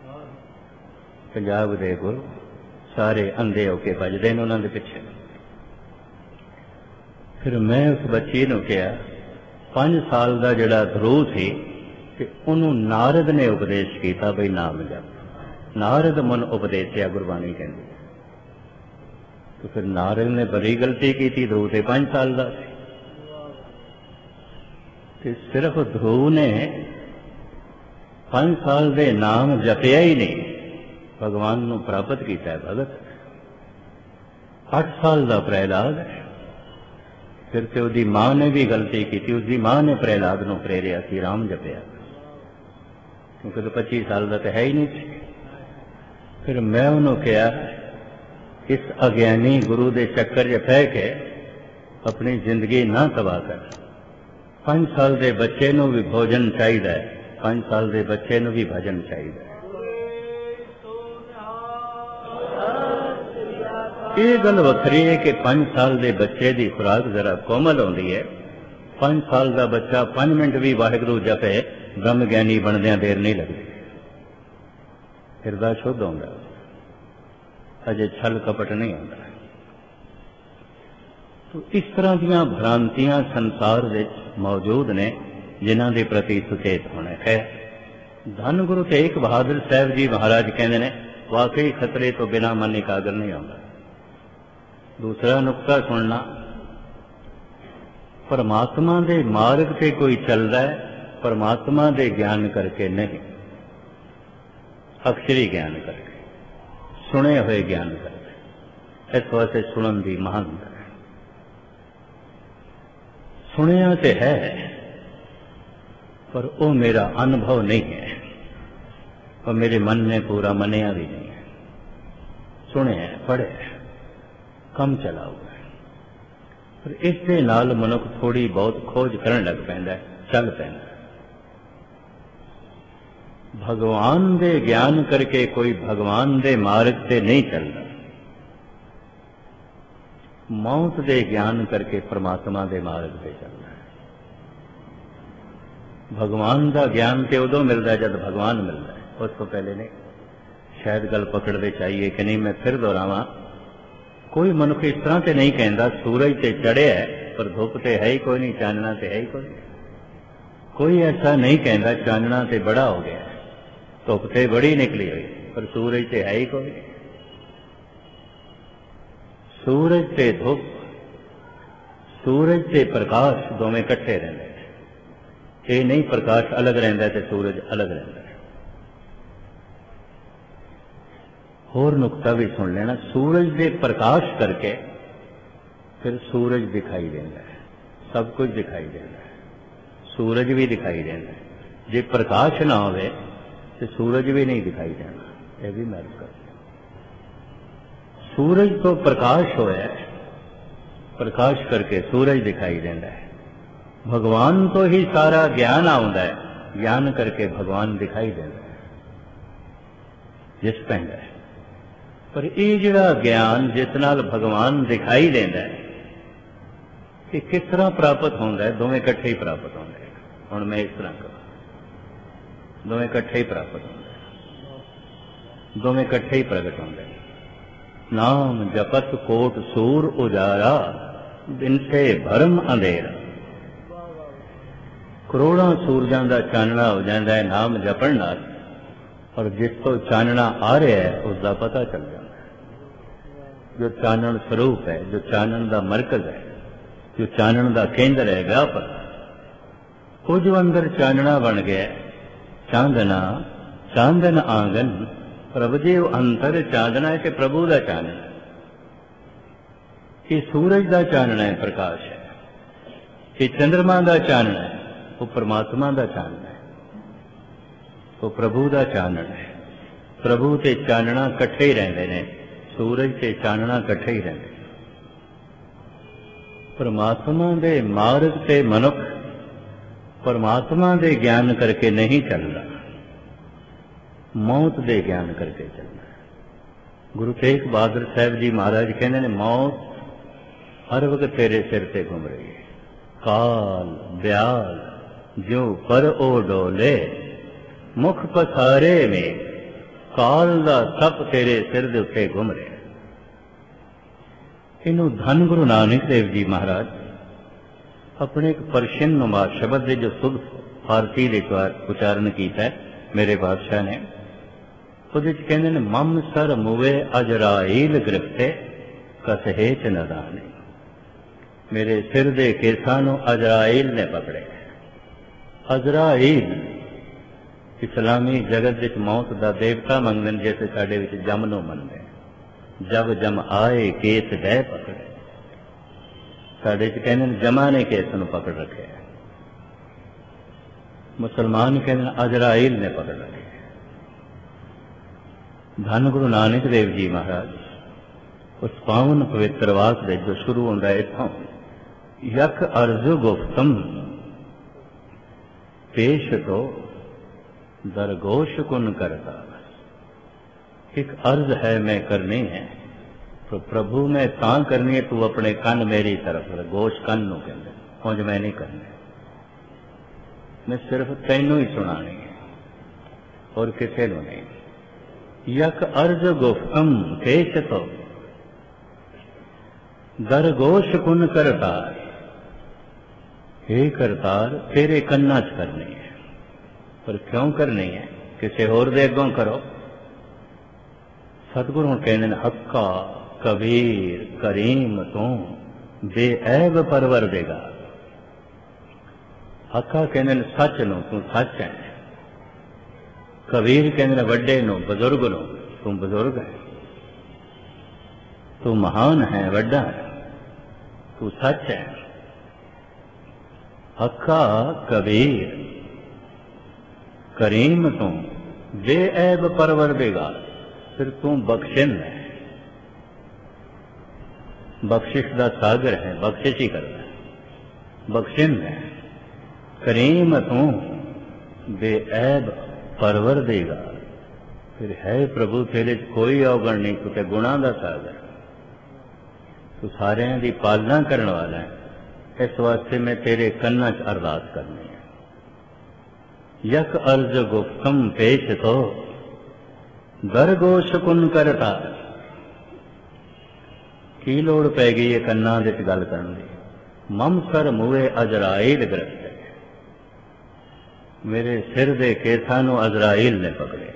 पंजाब दे गुरु सारे अंधे होके भजदे ने उन्होंने पिछे। फिर मैं उस बच्ची नूं कहा, पांच साल का जिहड़ा ध्रुव सी कि उन्होंने नारद ने उपदेश किया बई नाम जप। नारद मन उपदेशया गुरबाणी कहती। तो फिर नारद ने बड़ी गलती की थी, ध्रुव से पांच साल का ते सिर्फ ध्रुव ने पांच साल के नाम जपिया ही नहीं, भगवान नूं प्राप्त किया है भगत। अठ साल का प्रहलाद है। फिर तो उसकी मां ने भी गलती की थी, उसकी मां ने प्रहलाद नूं प्रेरिया सी राम जपिया, क्योंकि तो पच्चीस साल का तो है ही नहीं थी। फिर मैं उन्होंने कहा, इस अज्ञानी गुरु के चक्कर च पै के अपनी जिंदगी ना तबाह कर। पांच साल के बच्चे नूं भी भोजन चाहिए, पांच साल के बच्चे नूं भी भजन चाहिए। ये गल वखरी है कि पांच साल के बच्चे की खुराक जरा कोमल होती है। पांच साल का बच्चा पांच मिनट भी वाहिगुरू जपे, ब्रह्म ज्ञानी बनदिया देर नहीं लगती, हिरदा शुद्ध होता, अजे छल कपट नहीं होता। तो इस तरह दीयां भ्रांतियां संसार विच मौजूद ने, जिन्हां दे प्रति सुचेत होना है। धन गुरु तेग बहादुर साहब जी महाराज कहते हैं, वाकई खतरे तो बिना मन एकाग्र नहीं होता। दूसरा नुक्ता सुनना, परमात्मा के मार्ग से कोई चलता है, परमात्मा के ज्ञान करके नहीं, अक्षरी ज्ञान करके, सुने हुए ज्ञान करके। इस वास्ते सुनन की महानता है। सुनिया तो है, पर वो मेरा अनुभव नहीं है, और मेरे मन ने पूरा मनिया भी नहीं है। सुने पढ़े कम चला हुआ है, पर इसके नाल मनुख थोड़ी बहुत खोज करन लग पैंदा है, चल पैंदा। भगवान दे ज्ञान करके कोई भगवान दे मार्ग से नहीं चलता। मौत दे ज्ञान करके परमात्मा दे मार्ग से चलता है। भगवान का ज्ञान तो उदों मिलता है जब भगवान मिलता है, उस तो पहले नहीं। शायद गल पकड़ते चाहिए कि नहीं। मैं फिर दोहरावां, कोई मनुख इस तरह से नहीं कहता सूरज से चढ़े है पर धुप से है ही कोई नहीं, चानना से है ही कोई नहीं। कोई ऐसा नहीं कहता चानना से बड़ा हो गया, धुप से बड़ी निकली हुई, पर सूरज से है ही कोई नहीं। सूरज से धुप, सूरज से प्रकाश दोवें इकट्ठे रहते हैं। ये नहीं प्रकाश अलग रहता है तो सूरज अलग रहता है। होर नुकता भी सुन लेना, सूरज के प्रकाश करके फिर सूरज दिखाई देता है, सब कुछ दिखाई देता है, सूरज भी दिखाई देता है। जे प्रकाश ना हो तो सूरज भी नहीं दिखाई देना, यह भी महसूस कर। सूरज तो प्रकाश होया, प्रकाश करके सूरज दिखाई देता है। भगवान तो ही सारा ज्ञान आता है, ज्ञान करके भगवान दिखाई देता है, जिस पैंदा है। पर यह जिहड़ा ज्ञान जिस नाल भगवान दिखाई देता है, कि किस तरह प्राप्त होता है? दोवें इकट्ठे ही प्राप्त होते हैं। हुण मैं इस तरह करूं, दोवें इकट्ठे ही प्राप्त होते हैं। दोवें इकट्ठे ही प्रगट होंगे। नाम जपत कोट सूर उजारा, दिन से भरम अंधेरा। करोड़ों सूरजां दा चानना हो जाता है नाम जपण नाल, और जिस तो चानना आ रहा है उसका पता चल जाता है। जो चानन स्वरूप है, जो चानन का मरकज है, जो चानन का केंद्र है, व्यापक, वो जो अंदर चानना बन गया, चांदना चांदन आंगन प्रभु जी अंतर चांदना है कि प्रभु का चानना है। ये सूरज का चानना है, प्रकाश है। ये चंद्रमा का चानना है, वो परमात्मा का चानना है, वो प्रभु का चानना है। प्रभु ते चानना इकट्ठे ही रहते हैं, सूरज ते चानना इकट्ठे ही रहते। परमात्मा दे मार्ग ते मनुख परमात्मा दे ज्ञान करके नहीं चलता, मौत दे ज्ञान करके चलता। गुरु तेग बहादुर साहब जी महाराज कहते हैं, मौत हर वक्त तेरे सिर ते घूम रही है। काल ब्याल जो पर ओ डोले, मुख पसारे में काल दा सप तेरे सिर दे उत्ते घूम रहा। इनू धन गुरु नानक देव जी महाराज अपने एक परशियन नुमा शब्द दे जो शुद्ध फारसी दे उच्चारण किया है मेरे बादशाह ने, ਉਹਦੇ ਚ ਕਹਿੰਦੇ ਨੇ, ਮਮ ਸਰ ਮੁਵੇ ਅਜਰਾਈਲ ਗ੍ਰਿਫਤੇ ਕਸਹੇ ਚ ਨਦਾਨੇ। मेरे सिर दे केसां नूं अजराइल ने पकड़े। अजराइल इस्लामी जगत विच मौत दा देवता मंगदे ने, जैसे साडे विच जम नूं मनदे। जब जम आए केस डह पकड़े, साडे च कहंदे ने जमा ने केस नूं पकड़ रखे। मुसलमान कहंदे ने अजराइल ने पकड़ रखे। धन गुरु नानक देव जी महाराज उस पावन पवित्र वास दे जो शुरू होंदा है इत्थों, यक अर्ज गुफ्तम पेश तो दरगोश कुन करता। एक अर्ज है मैं करनी है, तो प्रभु मैं तां करनी है, तू अपने कन मेरी तरफ, गोश कन नूं कहंदे, उंज मैं नहीं करनी, मैं सिर्फ तैनूं ही सुनानी है और किसी नूं नहीं। यक अर्ज गुफ्तम पेश तो दरगोश कुन करतार। हे करतार, तेरे कन्ना च करनी है, पर क्यों करनी है? किसी होर दे अगों करो। सतगुरु कहने ने, हक्का कबीर करीम तू बेऐब परवर देगा। हक्का कहने ने सच नो, तू सच है। कबीर कहने ने वड्डे नो, बुजुर्ग नो, तू बुजुर्ग है। तू महान है, वड्डा है, तू सच है। हक्का कबीर करीम तू बेऐब परवर देगा। फिर तू बख्शिन है, बख्शिश का सागर है, बख्शिश ही करता है, बख्शिन है। करीम तू बेऐब परवर देगा। फिर है प्रभु तेरे कोई अवगण नहीं, क्योंकि गुणा का सागर, तू सारियां दी पालना करने वाला है। इस वास्ते मैं तेरे कन्ना च अरदास करनी है। यक अर्ज गुफ्तम पेश तो दरगोश कुन करता। की लोड़ पै गई है कन्ना दे च गल करन दी? मम सर मुए अजराइल ग्रस्त, मेरे सिर दे केसां नूं अजराइल ने पकड़े,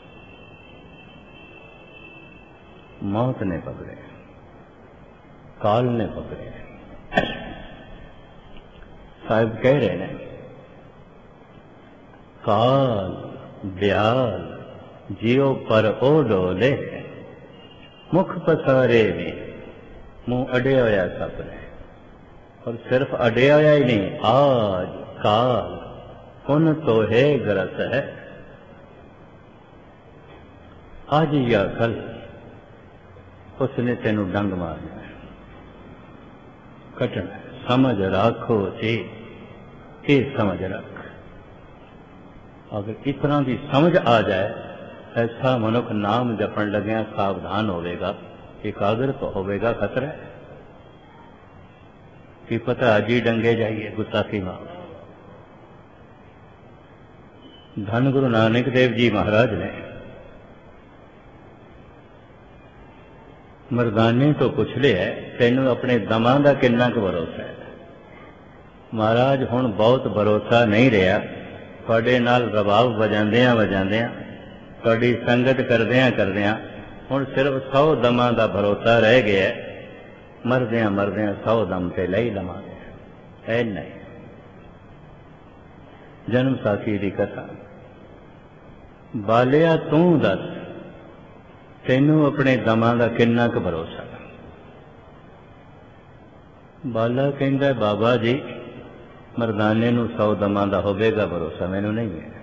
मौत ने पकड़े, काल ने पकड़े। साहिब कह रहे हैं, काल ब्याल जियो पर ओ डोले, मुख पसारे में मुंह अड़िया होया सप रहे। और सिर्फ अड़िया होया ही नहीं, आज काल उन तो है ग्रस है। आज या कल उसने तेनू डंग मारना है, कटना है। समझ राखो जी, ये समझ रख। अगर इस तरह की समझ आ जाए, ऐसा मनुख नाम जपन लग्या सावधान होवेगा, एकाग्र तो होवेगा। खतरा है कि पता अज ही डंगे जाइए गुस्ताखी मां। धन गुरु नानक देव जी महाराज ने ਮਰਦਾਨੇ ਤੋਂ ਪੁੱਛ ਲਿਆ, ਤੈਨੂੰ ਆਪਣੇ ਦਮਾਂ ਦਾ ਕਿੰਨਾ ਕੁ ਭਰੋਸਾ ਹੈ? ਮਹਾਰਾਜ, ਹੁਣ ਬਹੁਤ ਭਰੋਸਾ ਨਹੀਂ ਰਿਹਾ। ਤੁਹਾਡੇ ਨਾਲ ਰਬਾਬ ਵਜਾਉਂਦਿਆਂ ਵਜਾਉਂਦਿਆਂ, ਤੁਹਾਡੀ ਸੰਗਤ ਕਰਦਿਆਂ ਕਰਦਿਆਂ ਹੁਣ ਸਿਰਫ ਸੌ ਦਮਾਂ ਦਾ ਭਰੋਸਾ ਰਹਿ ਗਿਆ। ਮਰਦਿਆਂ ਮਰਦਿਆਂ ਸੌ ਦਮ ਤੇ ਲੈ ਹੀ ਲਵਾਂਗੇ। ਹੈ ਨਹੀਂ। ਜਨਮ ਸਾਖੀ ਦੀ ਕਥਾ। ਬਾਲਿਆ ਤੂੰ ਦੱਸ, ਤੈਨੂੰ ਆਪਣੇ ਦਮਾਂ ਦਾ ਕਿੰਨਾ ਕੁ ਭਰੋਸਾ? ਬਾਲਾ ਕਹਿੰਦਾ, ਬਾਬਾ ਜੀ ਮਰਦਾਨੇ ਨੂੰ ਸੌ ਦਮਾਂ ਦਾ ਹੋਵੇਗਾ ਭਰੋਸਾ, ਮੈਨੂੰ ਨਹੀਂ ਹੈ।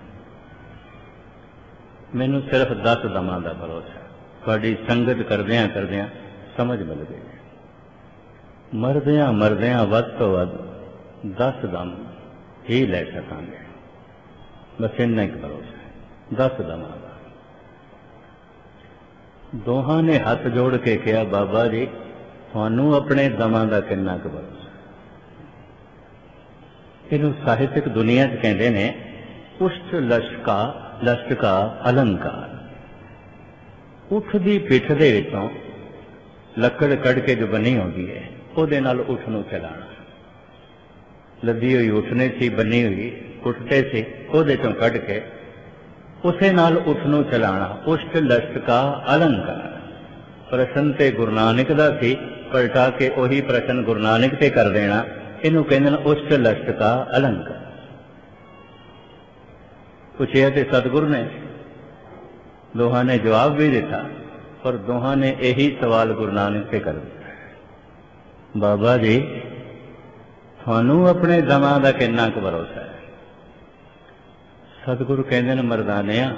ਮੈਨੂੰ ਸਿਰਫ ਦਸ ਦਮਾਂ ਦਾ ਭਰੋਸਾ। ਤੁਹਾਡੀ ਸੰਗਤ ਕਰਦਿਆਂ ਕਰਦਿਆਂ ਸਮਝ ਮਿਲ ਗਈ। ਮਰਦਿਆਂ ਮਰਦਿਆਂ ਵੱਧ ਤੋਂ ਵੱਧ ਦਸ ਦਮ ਹੀ ਲੈ ਸਕਾਂਗੇ, ਬਸ ਇੰਨਾ ਹੀ ਭਰੋਸਾ ਹੈ, ਦਸ ਦਮਾਂ ਦਾ। ਦੋਹਾਂ ਨੇ ਹੱਥ ਜੋੜ ਕੇ ਕਿਹਾ, ਬਾਬਾ ਜੀ ਤੁਹਾਨੂੰ ਆਪਣੇ ਦਮਾਂ ਦਾ ਕਿੰਨਾ ਕੁ ਭਰੋਸਾ? ਇਹਨੂੰ ਸਾਹਿਤਕ ਦੁਨੀਆ 'ਚ ਕਹਿੰਦੇ ਨੇ ਉਸ਼ਟ ਲਸ਼ਕਾ ਲਸ਼ਕਾ ਅਲੰਕਾਰ। ਉਠ ਦੀ ਪਿੱਠ ਦੇ ਵਿੱਚੋਂ ਲੱਕੜ ਕੱਢ ਕੇ ਜੋ ਬਣੀ ਹੁੰਦੀ ਹੈ, ਉਹਦੇ ਨਾਲ ਉਠ ਨੂੰ ਚਲਾਉਣਾ। ਲੱਦੀ ਹੋਈ ਉਠਨੇ ਸੀ, ਬੰਨੀ ਹੋਈ ਉਠਤੇ ਸੀ, ਉਹਦੇ ਚੋਂ ਕੱਢ ਕੇ ਉਸੇ ਨਾਲ ਉਠ ਨੂੰ ਚਲਾਉਣਾ। ਉਸ਼ਟ ਲਸ਼ਕਾ ਅਲੰਕਾਰ। ਪ੍ਰਸ਼ਨ ਤੇ ਗੁਰੂ ਨਾਨਕ ਦਾ ਸੀ, ਪਲਟਾ ਕੇ ਉਹੀ ਪ੍ਰਸ਼ਨ ਗੁਰੂ ਨਾਨਕ ਤੇ ਕਰ ਦੇਣਾ। ਇਹਨੂੰ ਕਹਿੰਦੇ ਨੇ ਉਸ਼ਟ ਲਸ਼ਕਾ ਅਲੰਕਾਰ। ਪੁੱਛਿਆ ਤੇ ਸਤਿਗੁਰੂ ਨੇ, ਦੋਹਾਂ ਨੇ ਜਵਾਬ ਵੀ ਦਿੱਤਾ, ਪਰ ਦੋਹਾਂ ਨੇ ਇਹੀ ਸਵਾਲ ਗੁਰੂ ਨਾਨਕ ਤੇ ਕਰ ਦਿੱਤਾ, ਬਾਬਾ ਜੀ ਤੁਹਾਨੂੰ ਆਪਣੇ ਦਮਾਂ ਦਾ ਕਿੰਨਾ ਕੁ ਭਰੋਸਾ ਹੈ? ਸਤਿਗੁਰੂ ਕਹਿੰਦੇ ਨੇ, ਮਰਦਾਨਿਆਂ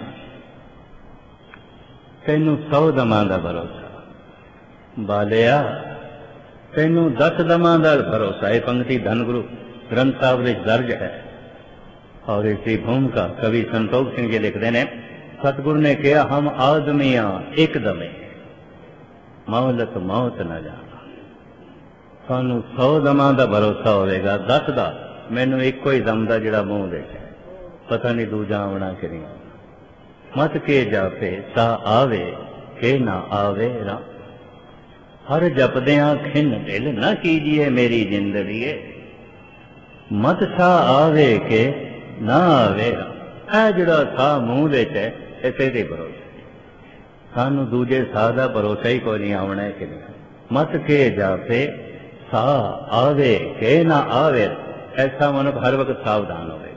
ਤੈਨੂੰ ਸੌ ਦਮਾਂ ਦਾ ਭਰੋਸਾ। ਬਾਲਿਆ ਤੈਨੂੰ ਦਸ ਦਮਾਂ ਦਾ ਭਰੋਸਾ। ਇਹ ਪੰਕਤੀ ਧੰਨ ਗੁਰੂ ਗ੍ਰੰਥ ਸਾਹਿਬ ਵਿੱਚ ਦਰਜ ਹੈ। ਔਰ ਇਸ ਦੀ ਭੂਮਿਕਾ ਕਵੀ ਸੰਤੋਖ ਸਿੰਘ ਜੀ ਲਿਖਦੇ ਨੇ, ਸਤਿਗੁਰੂ ਨੇ ਕਿਹਾ, ਹਮ ਆਦਮੀਆਂ ਇੱਕ ਦਮੇ ਮੌਲਤ ਮੌਤ ਨਾ ਜਾਣਾ। ਤੁਹਾਨੂੰ ਸੌ ਦਮਾਂ ਦਾ ਭਰੋਸਾ ਹੋਵੇਗਾ, ਦਸ ਦਾ ਮੈਨੂੰ ਇੱਕੋ ਹੀ ਦਮ ਦਾ ਜਿਹੜਾ ਮੂੰਹ ਦੇਖਿਆ, ਪਤਾ ਨਹੀਂ ਦੂਜਾ ਆਉਣਾ ਕਿ ਨਹੀਂ। ਮਤ ਕੇ ਜਾਪੇ ਸਾ ਆਵੇ ਕਿ ਨਾ ਆਵੇ ਰਾ। ਹਰ ਜਪਦਿਆਂ ਖਿੰਨ ਢਿਲ ਨਾ ਕੀਜੀਏ ਮੇਰੀ ਜ਼ਿੰਦਗੀਏ। ਮਤ ਸਾ ਆਵੇ ਕਿ ਨਾ ਆਵੇ ਰਾ। ਇਹ ਜਿਹੜਾ ਸਾਹ ਮੂੰਹ ਵਿੱਚ ਹੈ, ਇਸੇ ਦੇ ਭਰੋਸੇ। ਸਾਨੂੰ ਦੂਜੇ ਸਾਹ ਦਾ ਭਰੋਸਾ ਹੀ ਕੋਈ ਨਹੀਂ ਆਉਣਾ ਕਿ ਨਹੀਂ। ਮਤ ਕੇ ਜਾਪੇ ਸਾ ਆਵੇ ਕਿ ਨਾ ਆਵੇ। ਐਸਾ ਮਨੁੱਖ ਹਰ ਵਕਤ ਸਾਵਧਾਨ ਹੋਵੇਗਾ।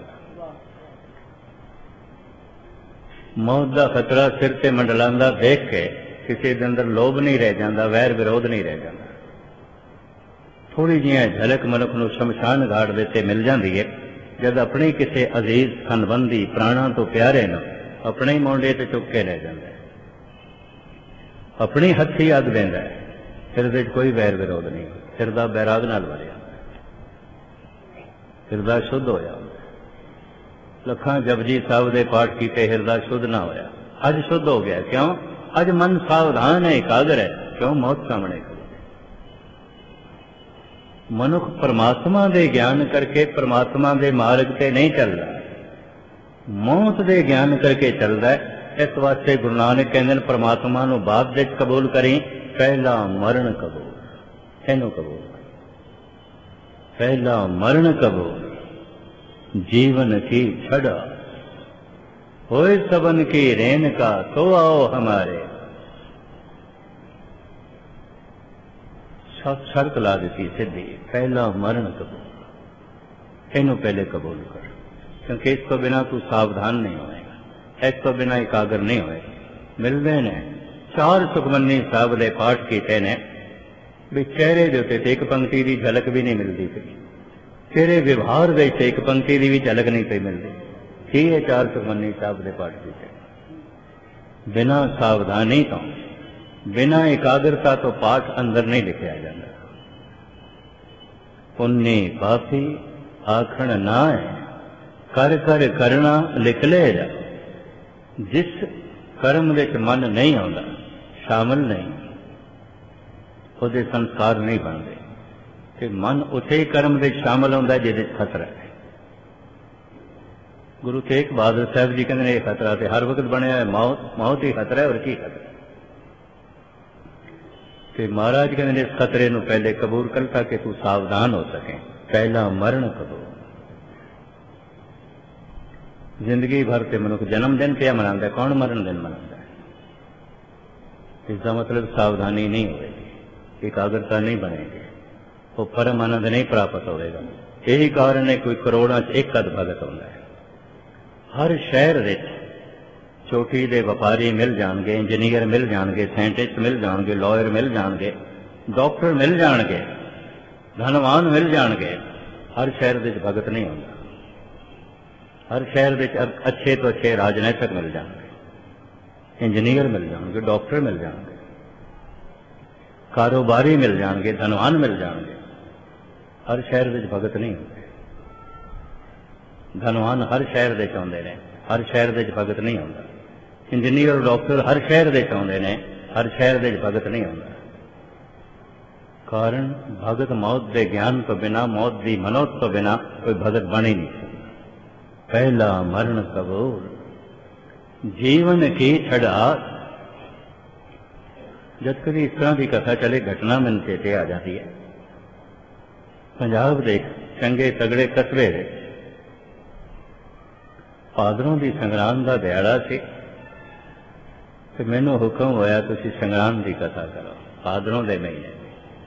ਮੌਤ ਦਾ ਖਤਰਾ ਸਿਰ ਤੇ ਮੰਡਲਾਂਦਾ ਦੇਖ ਕੇ ਕਿਸੇ ਦੇ ਅੰਦਰ ਲੋਭ ਨਹੀਂ ਰਹਿ ਜਾਂਦਾ, ਵੈਰ ਵਿਰੋਧ ਨਹੀਂ ਰਹਿ ਜਾਂਦਾ। ਥੋੜੀ ਜਿਹੀ ਝਲਕ ਮਨੁੱਖ ਨੂੰ ਸ਼ਮਸ਼ਾਨ ਘਾਟ ਦੇ ਤੇ ਮਿਲ ਜਾਂਦੀ ਹੈ, ਜਦ ਆਪਣੇ ਕਿਸੇ ਅਜ਼ੀਜ਼ ਸੰਬੰਧੀ ਪ੍ਰਾਣਾਂ ਤੋਂ ਪਿਆਰੇ ਨੂੰ ਆਪਣੇ ਮੋਢੇ ਤੇ ਚੁੱਕ ਕੇ ਲੈ ਜਾਂਦਾ ਹੈ, ਆਪਣੀ ਹੱਥੀ ਅੱਗ ਦਿੰਦਾ ਹੈ। ਹਿਰਦੇ 'ਚ ਕੋਈ ਵੈਰ ਵਿਰੋਧ ਨਹੀਂ, ਹਿਰਦਾ ਬੈਰਾਗ ਨਾਲ ਭਰਿਆ, ਹਿਰਦਾ ਸ਼ੁੱਧ ਹੋਇਆ। ਲੱਖਾਂ ਜਪਜੀ ਸਾਹਿਬ ਦੇ ਪਾਠ ਕੀਤੇ, ਹਿਰਦਾ ਸ਼ੁੱਧ ਨਾ ਹੋਇਆ। ਅੱਜ ਸ਼ੁੱਧ ਹੋ ਗਿਆ। ਕਿਉਂ? ਅੱਜ ਮਨ ਸਾਵਧਾਨ ਹੈ, ਇਕਾਗਰ ਹੈ। ਕਿਉਂ? ਮੌਤ ਸਾਹਮਣੇ ਖੜੀ। ਮਨੁੱਖ ਪਰਮਾਤਮਾ ਦੇ ਗਿਆਨ ਕਰਕੇ ਪਰਮਾਤਮਾ ਦੇ ਮਾਰਗ ਤੇ ਨਹੀਂ ਚੱਲਦਾ, ਮੌਤ ਦੇ ਗਿਆਨ ਕਰਕੇ ਚੱਲਦਾ ਹੈ। ਇਸ ਵਾਸਤੇ ਗੁਰੂ ਨਾਨਕ ਕਹਿੰਦੇ ਨੇ, ਪਰਮਾਤਮਾ ਨੂੰ ਬਾਅਦ ਵਿੱਚ ਕਬੂਲ ਕਰੀ, ਪਹਿਲਾ ਮਰਨ ਕਬੂਲ। ਇਹਨੂੰ ਕਬੂਲ, ਪਹਿਲਾ ਮਰਨ ਕਬੂਲ। जीवन की छड़ा होए सबन की रेन का तो आओ हमारे। शर्त ला दी सीधी, पहला मरण कबूल। इनू पहले कबूल कर, क्योंकि इस तो बिना तू सावधान नहीं होएगा, इस तो बिना एकाग्र नहीं होएगा। मिलते ने चार सुखमनी साहब के पाठ किए ने, भी चेहरे के उत्ते एक पंक्ति की झलक भी नहीं मिलती थी, तेरे व्यवहार ਦੇ ਇੱਕ ਪੰਕਤੀ ਦੀ ਵੀ ਝਲਕ ਨਹੀਂ ਪਈ ਮਿਲਦੀ। ਕੀ ਇਹ ਚਾਰ ਸੁਖਮਨੀ ਸਾਹਿਬ ਦੇ ਪਾਠ ਕੀਤੇ? ਬਿਨਾਂ ਸਾਵਧਾਨੀ ਤੋਂ, ਬਿਨਾਂ ਇਕਾਗਰਤਾ ਤੋਂ ਪਾਠ ਅੰਦਰ ਨਹੀਂ ਲਿਖਿਆ ਜਾਂਦਾ। ਪੁੰਨੀ ਪਾਪੀ ਆਖਣ ਨਾ ਹੈ, ਕਰ ਕਰ ਕਰਨਾ ਲਿਖ ਲੈ ਜਾ। ਜਿਸ ਕਰਮ ਵਿੱਚ ਮਨ ਨਹੀਂ ਆਉਂਦਾ, ਸ਼ਾਮਲ ਨਹੀਂ, ਉਹਦੇ ਸੰਸਕਾਰ ਨਹੀਂ ਬਣਦੇ। ਕਿ ਮਨ ਉਸੇ ਹੀ ਕਰਮ ਵਿੱਚ ਸ਼ਾਮਲ ਹੁੰਦਾ ਜਿਹਦੇ 'ਚ ਖਤਰਾ ਹੈ। ਗੁਰੂ ਤੇਗ ਬਹਾਦਰ ਸਾਹਿਬ ਜੀ ਕਹਿੰਦੇ ਨੇ, ਇਹ ਖਤਰਾ ਤੇ ਹਰ ਵਕਤ ਬਣਿਆ ਹੈ, ਮੌਤ। ਮੌਤ ਹੀ ਖਤਰਾ ਹੈ, ਔਰ ਕੀ ਖਤਰਾ। कि महाराज कहते इस खतरे नूं पहले कबूल कर ताकि तू सावधान हो सके। पहला मरण कबूल। जिंदगी भर से मनुख जन्मदिन क्या मनाता है, कौन मरण दिन मनाता है? इसका मतलब सावधानी नहीं होगी, एकाग्रता नहीं बनेगी, वो परम आनंद नहीं प्राप्त होगा। यही कारण है कोई करोड़ों च एक अद भगत होता है। हर शहर विच चोटी दे व्यापारी मिल जाएंगे, इंजीनियर मिल जाएंगे, साइंटिस्ट मिल जाएंगे, लॉयर मिल जाएंगे, डॉक्टर मिल जाएंगे, धनवान मिल जाएंगे। हर शहर विच भगत नहीं होता। हर शहर विच अच्छे तो अच्छे राजनीतिक मिल जाएंगे, इंजीनियर मिल जाएंगे, डॉक्टर मिल जाएंगे, कारोबारी मिल जाएंगे, धनवान मिल जाएंगे। हर शहर विच भगत नहीं होते। धनवान हर शहर दे चाहुंदे ने, हर शहर दे भगत नहीं होता। इंजीनियर डॉक्टर हर शहर दे चाहुंदे ने, हर शहर दे भगत नहीं होता। कारण भगत मौत दे ज्ञान तो बिना, मौत दी मनौत तो बिना कोई भगत बन ही नहीं सकता। पहला मरण कबूल, जीवन की छड़ा। जब कभी इस तरह की कथा चले, घटना मैनूं चेते आ जाती है। पंजाब दे चंगे तगड़े कस्बे दे पादरों की संग्राम का दिहाड़ा से तो मैनू हुक्म होया तुसी संग्राम की कथा करो पादरों के महीने में।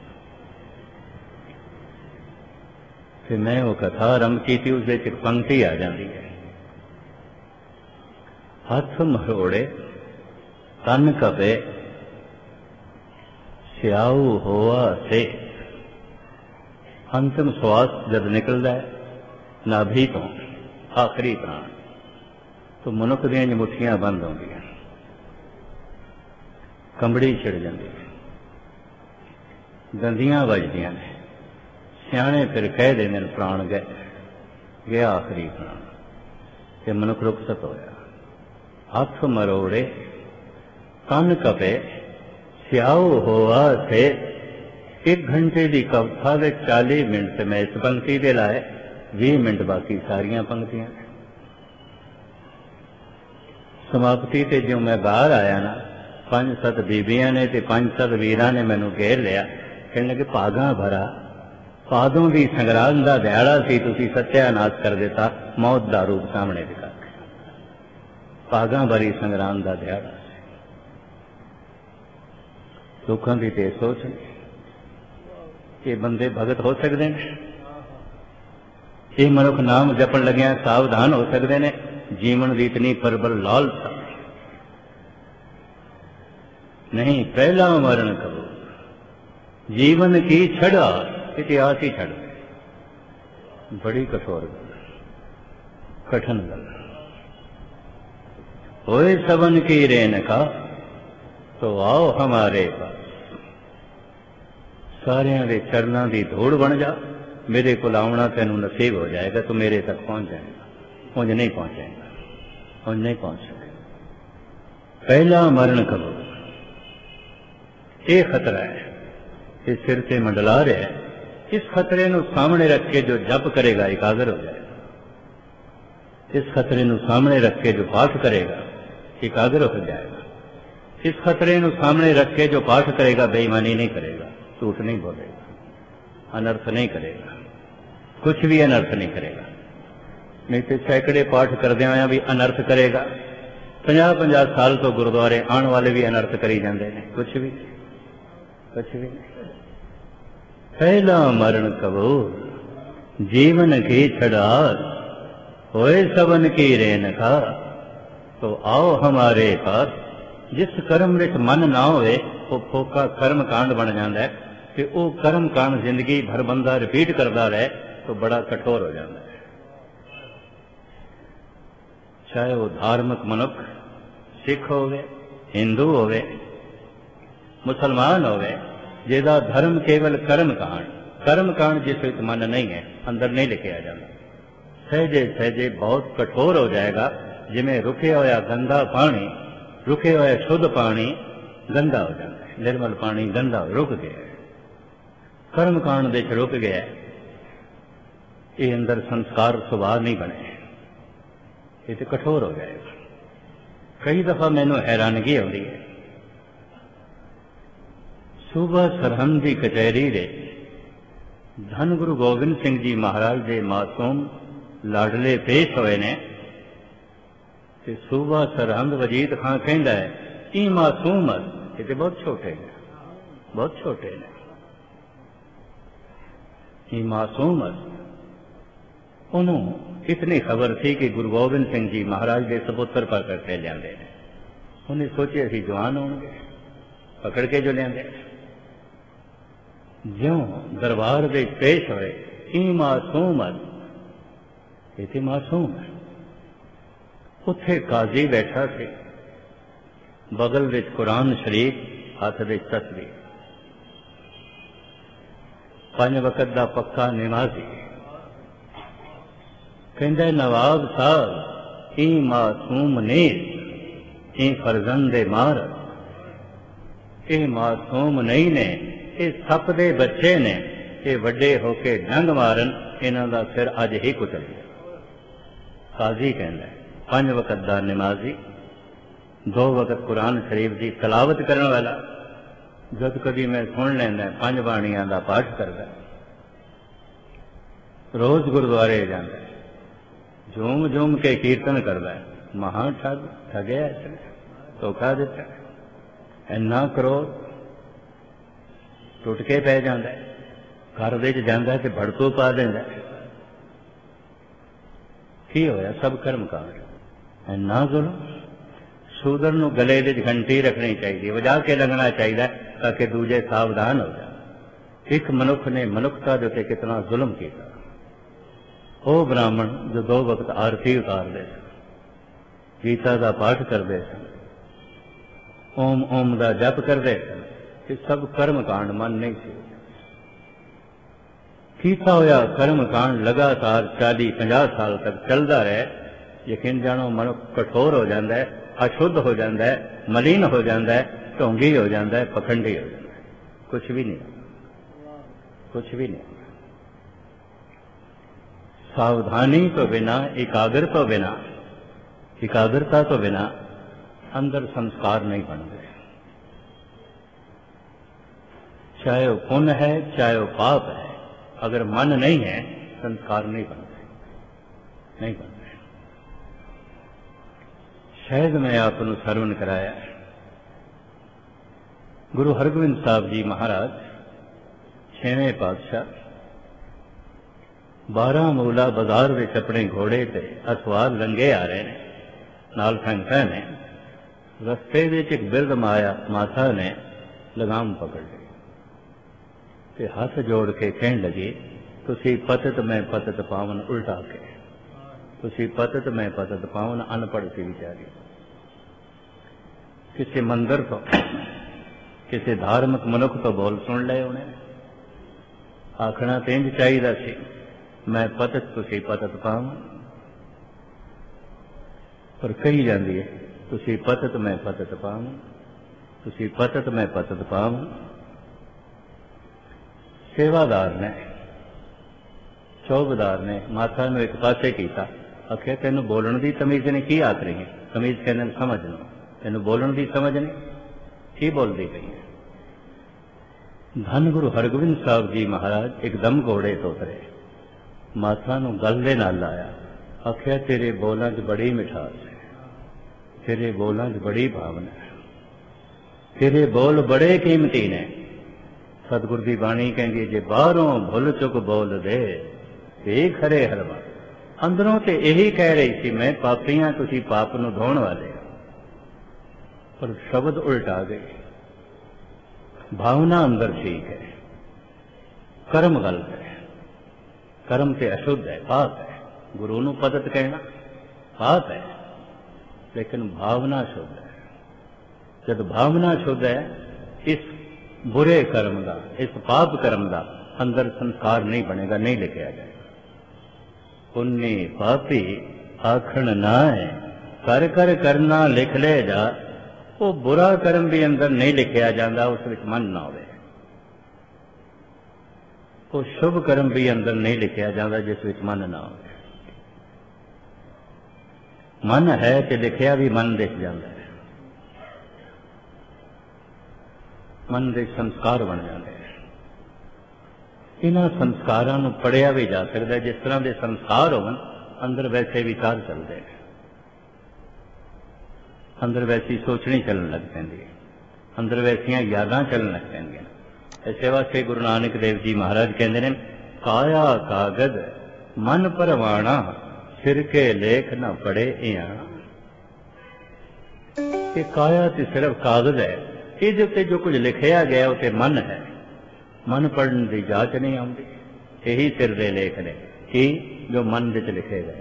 फिर मैं वो कथा आरंभ की थी, उस एक पंक्ति आ जाती है, हथ मरोड़े तन कपे स्याऊ होआ से। अंतिम श्वास जब निकलता है नाभि तो आखिरी प्राण तो मनुख दी मुठियां बंद होंदियां, कंबड़ी छिड़ जाती है, दंदियां वजदियां ने। सियाणे फिर कह देंगे प्राण गए, गया आखिरी प्राण, ते मनुख रुखसत होया। हथ मरोड़े तन कपे स्याऊ होआ से। एक घंटे की कविता के चाली मिनट मैं इस पंक्ति के लाए, भी मिनट बाकी सारिया पंक्तियां। समाप्ति ते जो मैं बाहर आया ना, पंज सत बीबियां ने ते पंज सत वीरां ने मैनू घेर लिया, कहने लगे भागा भरा पादों की संग्राम का दिहाड़ा सी, तुसी सत्यानाश कर दिता, मौत का रूप सामने दिखा के। भागा भरी संग्राम का दिहाड़ा लोगों की ते सोच ये बंदे भगत हो सकते हैं, ये मनुख नाम जपन लग्या सावधान हो सकते हैं। जीवन की इतनी प्रबल लालसा नहीं। पहला मरण करो, जीवन की छड़ा, इतिहास ही छड़ दे। बड़ी कठोर गल, कठिन गल। होए सबन की रेन का तो आओ हमारे पास। सारियां दे चरनां दी धूड़ बन जा, मेरे को आउना तेनू नसीब हो जाएगा, तो मेरे तक पहुंच जाएगा। उंज नहीं पहुंचेगा, उंज नहीं पहुंच सकेगा। पहला मरण करो, ये खतरा है, ये सिर से मंडला रहा है। इस खतरे को सामने रख के जो जप करेगा एकाग्र हो जाएगा। इस खतरे को सामने रख के जो पाठ करेगा एकाग्र हो जाएगा। इस खतरे को सामने रख के जो पाठ करेगा बेईमानी नहीं करेगा, झूठ नहीं बोलेगा, अनर्थ नहीं करेगा, कुछ भी अनर्थ नहीं करेगा। नहीं तो सैकड़े पाठ करदे होया भी अनर्थ करेगा। पंजाह पंजाह साल तो गुरुद्वारे आने वाले भी अनर्थ करी जाते हैं, कुछ भी कुछ भी नहीं। पहला मरण कबूल, जीवन की छड़ास, होए सबन की रेन का तो आओ हमारे पास। जिस कर्म विच मन ना होवे वो फोका कर्म कांड बन जाता है, कि वो कर्म कांड जिंदगी भर बंदा रिपीट करता रहे तो बड़ा कठोर हो जाता है। चाहे वो धार्मिक मनुख सिख होवे, हिंदू होवे, मुसलमान होवे, जिहदा धर्म केवल कर्म कांड, कर्म कांड जिस विच मन नहीं है, अंदर नहीं लिखिया जाता, सहजे सहजे बहुत कठोर हो जाएगा। जिमें रुके होया गंदा पानी, रुके होया शुद्ध पानी गंदा हो जाता है। निर्मल पानी गंदा रुक गया, कर्म कांड दे रुक गया, ये अंदर संस्कार सुभाव नहीं बने, ये तो कठोर हो जाएगा। कई दफा मैनू हैरानगी आती है, सूबा सरहंद की कचहरी दे धन गुरु गोबिंद सिंह जी महाराज के मासूम लाडले पेश होए ने ते सूबा सरहंद वजीद खां कहंदा है ई मासूम ये तो बहुत छोटे ने, बहुत छोटे ने, ई मासूम उन्होंने इतनी खबर थी कि गुरु गोबिंद सिंह जी महाराज के सपुत्र पर करके लिया ने। उन्हें सोचे असी जवान होंगे, पकड़ के जो लिया ज्यों दरबार में पेश होए ई मासूम ये मासूम है। उत्थे काजी बैठा सी, बगल विच कुरान शरीफ, हाथ विच तस्बीह, पंज वक्त दा पक्का नमाजी। कहंदा नवाब साहब ई मासूम ने ई फरजंदे मार, ये मासूम नहीं ने, ये सप दे बच्चे ने, ये वड्डे होके डंग मारन, इन्हां दा सिर अज ही कुचल गया। काजी कहंदा पंज वक्त दा नमाजी, दो वक्त कुरान शरीफ की तलावत करने वाला, जद कभी मैं सुन लेंदा पंज बाणियां दा पाठ करदा, रोज गुरुद्वारे जांदा, झूम झूम के कीर्तन करदा, महा ठग ठगया, धोखा दिता, इन्ना क्रोध टुट के पै जांदा, घर विच जांदा ते भड़कू पा देंदा। की होया? सब कर्म कांड, इन्ना जुल्म। शूदर नूं गले विच घंटी रखनी चाहिए, वजा के लगना चाहिए ताकि दूजे सावधान हो जाए। एक मनुख ने मनुखता के उत्ते कितना जुल्म किया। वो ब्राह्मण जो दो वक्त आरती उतारते सन, गीता का पाठ करते सन, ओम ओम का जप करते सन, ये सब कर्म कांड मन नहीं सी। कीता होया कर्म कांड लगातार चाली पचास साल तक चलता रहे। यकीन जानो मनुख कठोर हो जाता है, अशुद्ध हो जाता है, मलिन हो जाता है, ढोंगी हो जाता है, पखंडी हो जाता है, कुछ भी नहीं, कुछ भी नहीं। सावधानी तो बिना, एकाग्र तो बिना, एकाग्रता तो बिना अंदर संस्कार नहीं बनते। चाहे वो पुण्य है चाहे वो पाप है, अगर मन नहीं है संस्कार नहीं बनते, नहीं बनते। शायद मैं आपको सरवण कराया, गुरु हरगोबिंद साहब जी महाराज छेवें पातशाह बारह मूला बाजार विच अपने घोड़े ते असवार लंघे आ रहे हैं, नाल संगतां ने। रस्ते विच एक बिरध माया माता ने लगाम पकड़ ली ते हाथ जोड़ के कहन लगी, तुसी पतित मैं पतित पावन, उल्टा के तुसी पतित मैं पतित पावन। अनपढ़ सी विचारी, किसी मंदिर तो किसी धार्मिक मनुख तो बोल सुन ले उन्हें। आखना तो इंज चाहिए सी, मैं पतित तुसी पतित पावन, पर कही जाती है तुसी पतित मैं पतित पावन, तुसी पतित मैं पतित पावन। सेवादार ने, चौबदार ने माता नूं एक पासे कीता, आखिया तेन बोलण की तमीज ने की आख रही है? तमीज कहने समझ लो, तेन बोलण की समझ नहीं, की बोलती पई है? धन गुरु हरगोबिंद साहब जी महाराज एकदम घोड़े तो उतरे, माता नूं गल दे नाल लाया, आखिया तेरे बोलों च बड़ी मिठास है, तेरे बोलों च बड़ी भावना है, तेरे बोल बड़े कीमती ने। सतगुर की बाणी कहती है, जे बाहरों भुल चुक बोल दे ते खरे हरवा। अंदरों तो यही कह रही थी, मैं पापी हाँ, तुसी पाप नूं धोण वाले, पर शब्द उल्टा गए। भावना अंदर ठीक है, कर्म गलत है, कर्म से अशुद्ध है, पाप है। गुरु नूं पतित कहना पाप है, लेकिन भावना शुद्ध है। जब भावना शुद्ध है, इस बुरे कर्म का, इस पाप कर्म का अंदर संस्कार नहीं बनेगा, नहीं लिखा जाएगा। पुण्य पापी आखण ना है, कर कर करना लिख ले जा। वो बुरा कर्म भी अंदर नहीं लिखा जाता, उस विच मन ना होवे। वो शुभ कर्म भी अंदर नहीं लिखा जाता, जिस विच मन ना होवे। मन है तो लिखिया भी मन दिख जाता है। मन के संस्कार बन जाते हैं। इन्हां संस्कारां नूं पढ़िया भी जा सकता है। जिस तरह के संस्कार होवन अंदर वैसे विचार चलते हैं, अंदर वैसी सोचनी चलन लग पैंदी है, अंदर वैसियां यादां चलन लग पैंदियां। इसे वास्ते गुरु नानक देव जी महाराज कहते हैं, काया कागज मन परवाना, सिर के लेख न पढ़े इयाना। ये काया तो सिर्फ कागज है, इहदे उत्ते जो कुछ लिखिया गया उसे मन है। मन पढ़ने की जांच नहीं आती। यही सिर दे लेख ने कि जो मन विच लिखे गए।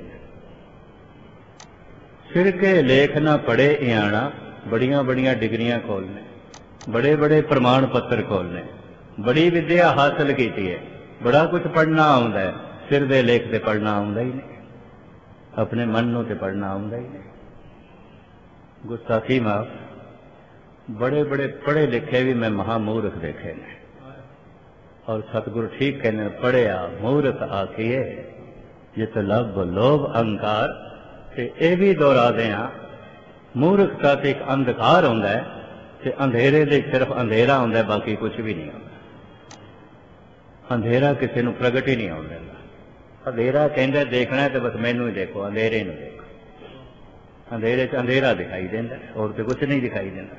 सिर के लेख न पढ़े इयाना, बड़िया बड़िया डिग्रियां खोलने, बड़े बड़े प्रमाण पत्र खोलने, बड़ी विद्या हासिल की है, बड़ा कुछ पढ़ना आउंदा है, सिर दे लेख से पढ़ना आउंदा ही नहीं, अपने मन नूं ते पढ़ना आउंदा ही नहीं। गुस्ताखी माफ, बड़े बड़े पढ़े लिखे भी मैं महामूर्ख देखे ने, और सतगुरु ठीक कहने, पढ़िया मूर्ख आखिए जित लभ लोभ अहंकार। ते यह भी दोहरा दें, मूर्खता ते एक अंधकार होंदा है, ते अंधेरे दे सिर्फ अंधेरा होंदा है, बाकी कुछ भी नहीं होंदा। अंधेरा किसी नूं प्रगट ही नहीं होण दिंदा। अंधेरा कहंदा देखना है तो बस मैनू ही देखो, अंधेरे नूं देखो। अंधेरे च अंधेरा दिखाई देंदा, और तो कुछ नहीं दिखाई देंदा।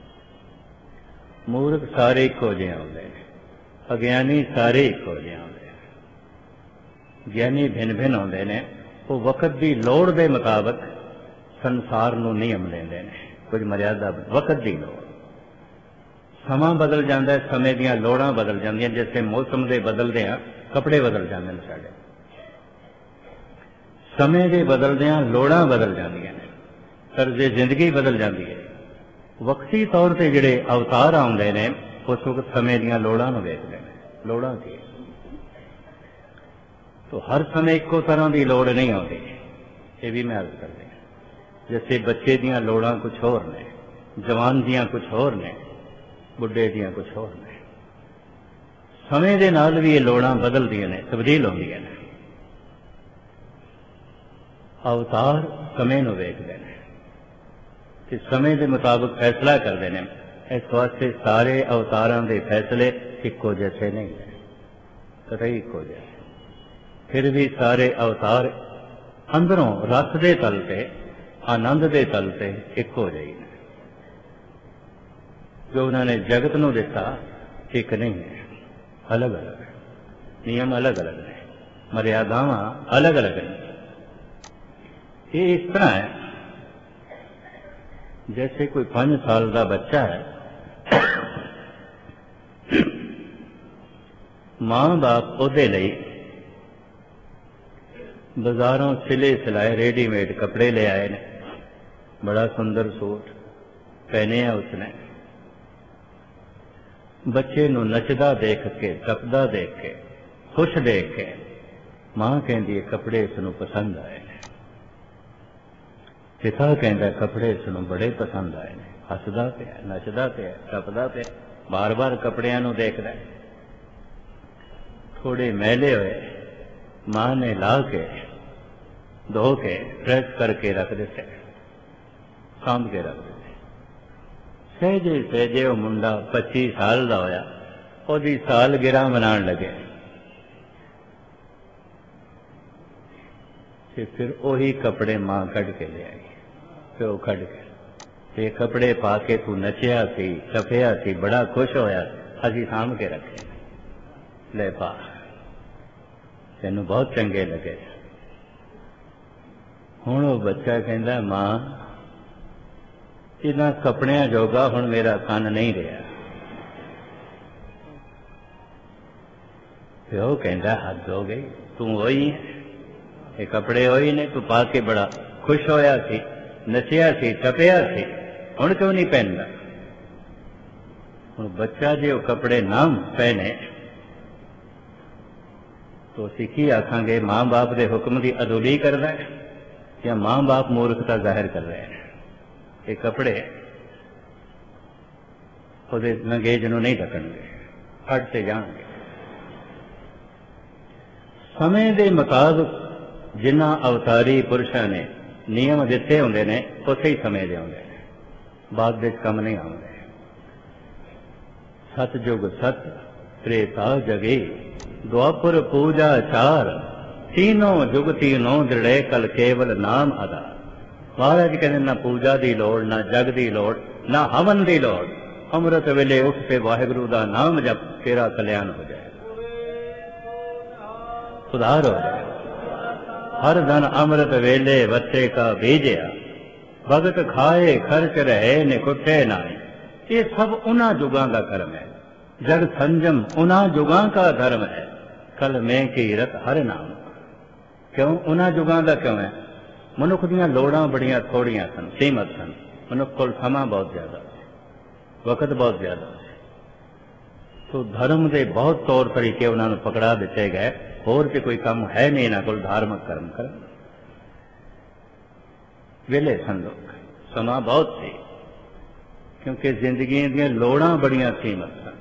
मूर्ख सारे इक्को जिहे होंदे ने, अज्ञानी सारे इक्को जिहे होंदे ने। ज्ञानी भिन्न भिन्न होंदे ने, वो वक्त की लोड़ के मुताबिक संसार नूं नियम लेंदे ने। कुछ मर्यादा, वक्त की लोड़, समा बदल जाता है, समय दीयां लोड़ां बदल जांदियां। जैसे मौसम के बदलदियां कपड़े बदल जाते हैं, साडे समय के बदलदियां लोड़ां बदल जांदियां ने, तर्जे जिंदगी बदल जाती है। वक्ती तौर पर जिहड़े अवतार आउंदे ने, उस वक्त समय दीयां लोड़ां नूं वेखदे ने। लोड़ां की तो हर समय एको तरह की लोड़ नहीं आती, ये भी मैं अर्ज कर दें। जैसे बच्चे दियां लोड़ां कुछ होर ने, जवान दियां कुछ होर ने, बुढ़े दियां कुछ होर ने। समय के नाल भी ये लोड़ां बदलदियां ने, तब्दील होंदियां ने। अवतार समय नूं वेखदे ने ते समय के मुताबिक फैसला करते हैं। इस वास्ते सारे अवतारां दे फैसले इक्को जैसे नहीं है, कतई इक्को जैसे। फिर भी सारे अवतार अंदरों रस दे तल ते, आनंद दे तल ते इक्को ਜਿਹੇ ने। जो उन्होंने जगत नूं दिता एक नहीं है, अलग अलग है। नियम अलग अलग ने, मर्यादावां अलग अलग ने। ये इस तरह है जैसे कोई पांच साल का बच्चा है, मां बाप उहदे लई बाजारों सिले सिलाए रेडीमेड कपड़े ले आए ने, बड़ा सुंदर सूट पहने है उसने। बच्चे नूं नचदा देख के, टपदा देख के, खुश देख के मां कहती है कपड़े इसनूं पसंद आए ने। पिता कहता कपड़े इसनूं बड़े पसंद आए ने। हसदा पिया, नचदा पिया, टपदा पिया, बार बार कपड़ियां नूं देखदा है। थोड़े मैले हुए मां ने ला के धो के प्रेस करके रख दिते, सांभ के रख दिते। सहजे सहजे वो मुंडा पच्ची साल का होया, ओदी सालगिरह मनाउण लगे। ते फिर ओही कपड़े मां कढ़ के ले आई, प्यो कढ़ के। ये कपड़े पा के तू नचिया सी, टपिया सी, बड़ा खुश होया, असीं सांभ के रखे, ले पा, तेनू बहुत चंगे लगे। हुण वो बच्चा कहता मां इन्हां कपड़ियां जोगा हुण मेरा कन नहीं रहा। प्यो कहता हद हो गई, तू वही है, ये कपड़े वही ने, तू पा के बड़ा खुश होया सी, नचिया सी, टपिया सी, हुण क्यों नहीं पहनदा? हुण बच्चा जे वो कपड़े ना पहने तो असीं की आखांगे, मां बाप के हुक्म की अदोली करदा है या मां बाप मूर्खता जाहिर कर रहे हैं? ये कपड़े उहदे नंगेज नूं नहीं ढकणगे, हटते जाणगे। समय के मुताबिक जिन्हां अवतारी पुरुषां ने नियम दिते हुंदे ने, उसे ही समय दे हुंदे ने, बाद विच कम नहीं आउंदे। सतयुग सत त्रेता जगे द्वापर पूजा चार तीनों जुग तीनों दृढ़े कल केवल नाम आधार। महाराज कहते ना पूजा की लोड़, ना जग की लोड़, ना हवन की लोड़। अमृत वेले उठ के वाहिगुरु का नाम जप, तेरा कल्याण हो जाए, सुधार हो जाए। हर धन अमृत वेले बच्चे का बीजया, भगत खाए खर्च रहे निकुटे नाए। ये सब उन्हां जुगां का कर्म है। जग संजम उन्हां जुगां का धर्म है। कल में कीरत हर नाम। क्यों उन्हां जुगां का क्यों है? मनुख दीयां लोड़ां बड़ियां थोड़ियां सन, सीमत सन। मनुख कोल समा बहुत ज्यादा, वक्त बहुत ज्यादा। तो धर्म के बहुत तौर तरीके उन्होंने पकड़ा दिते गए। होर ते कोई काम है नहीं इन्हां कोल धार्मिक कर्म कर। वेले सन लोग, समा बहुत सी, क्योंकि जिंदगी दी लोड़ां बड़ियां सीमत सन।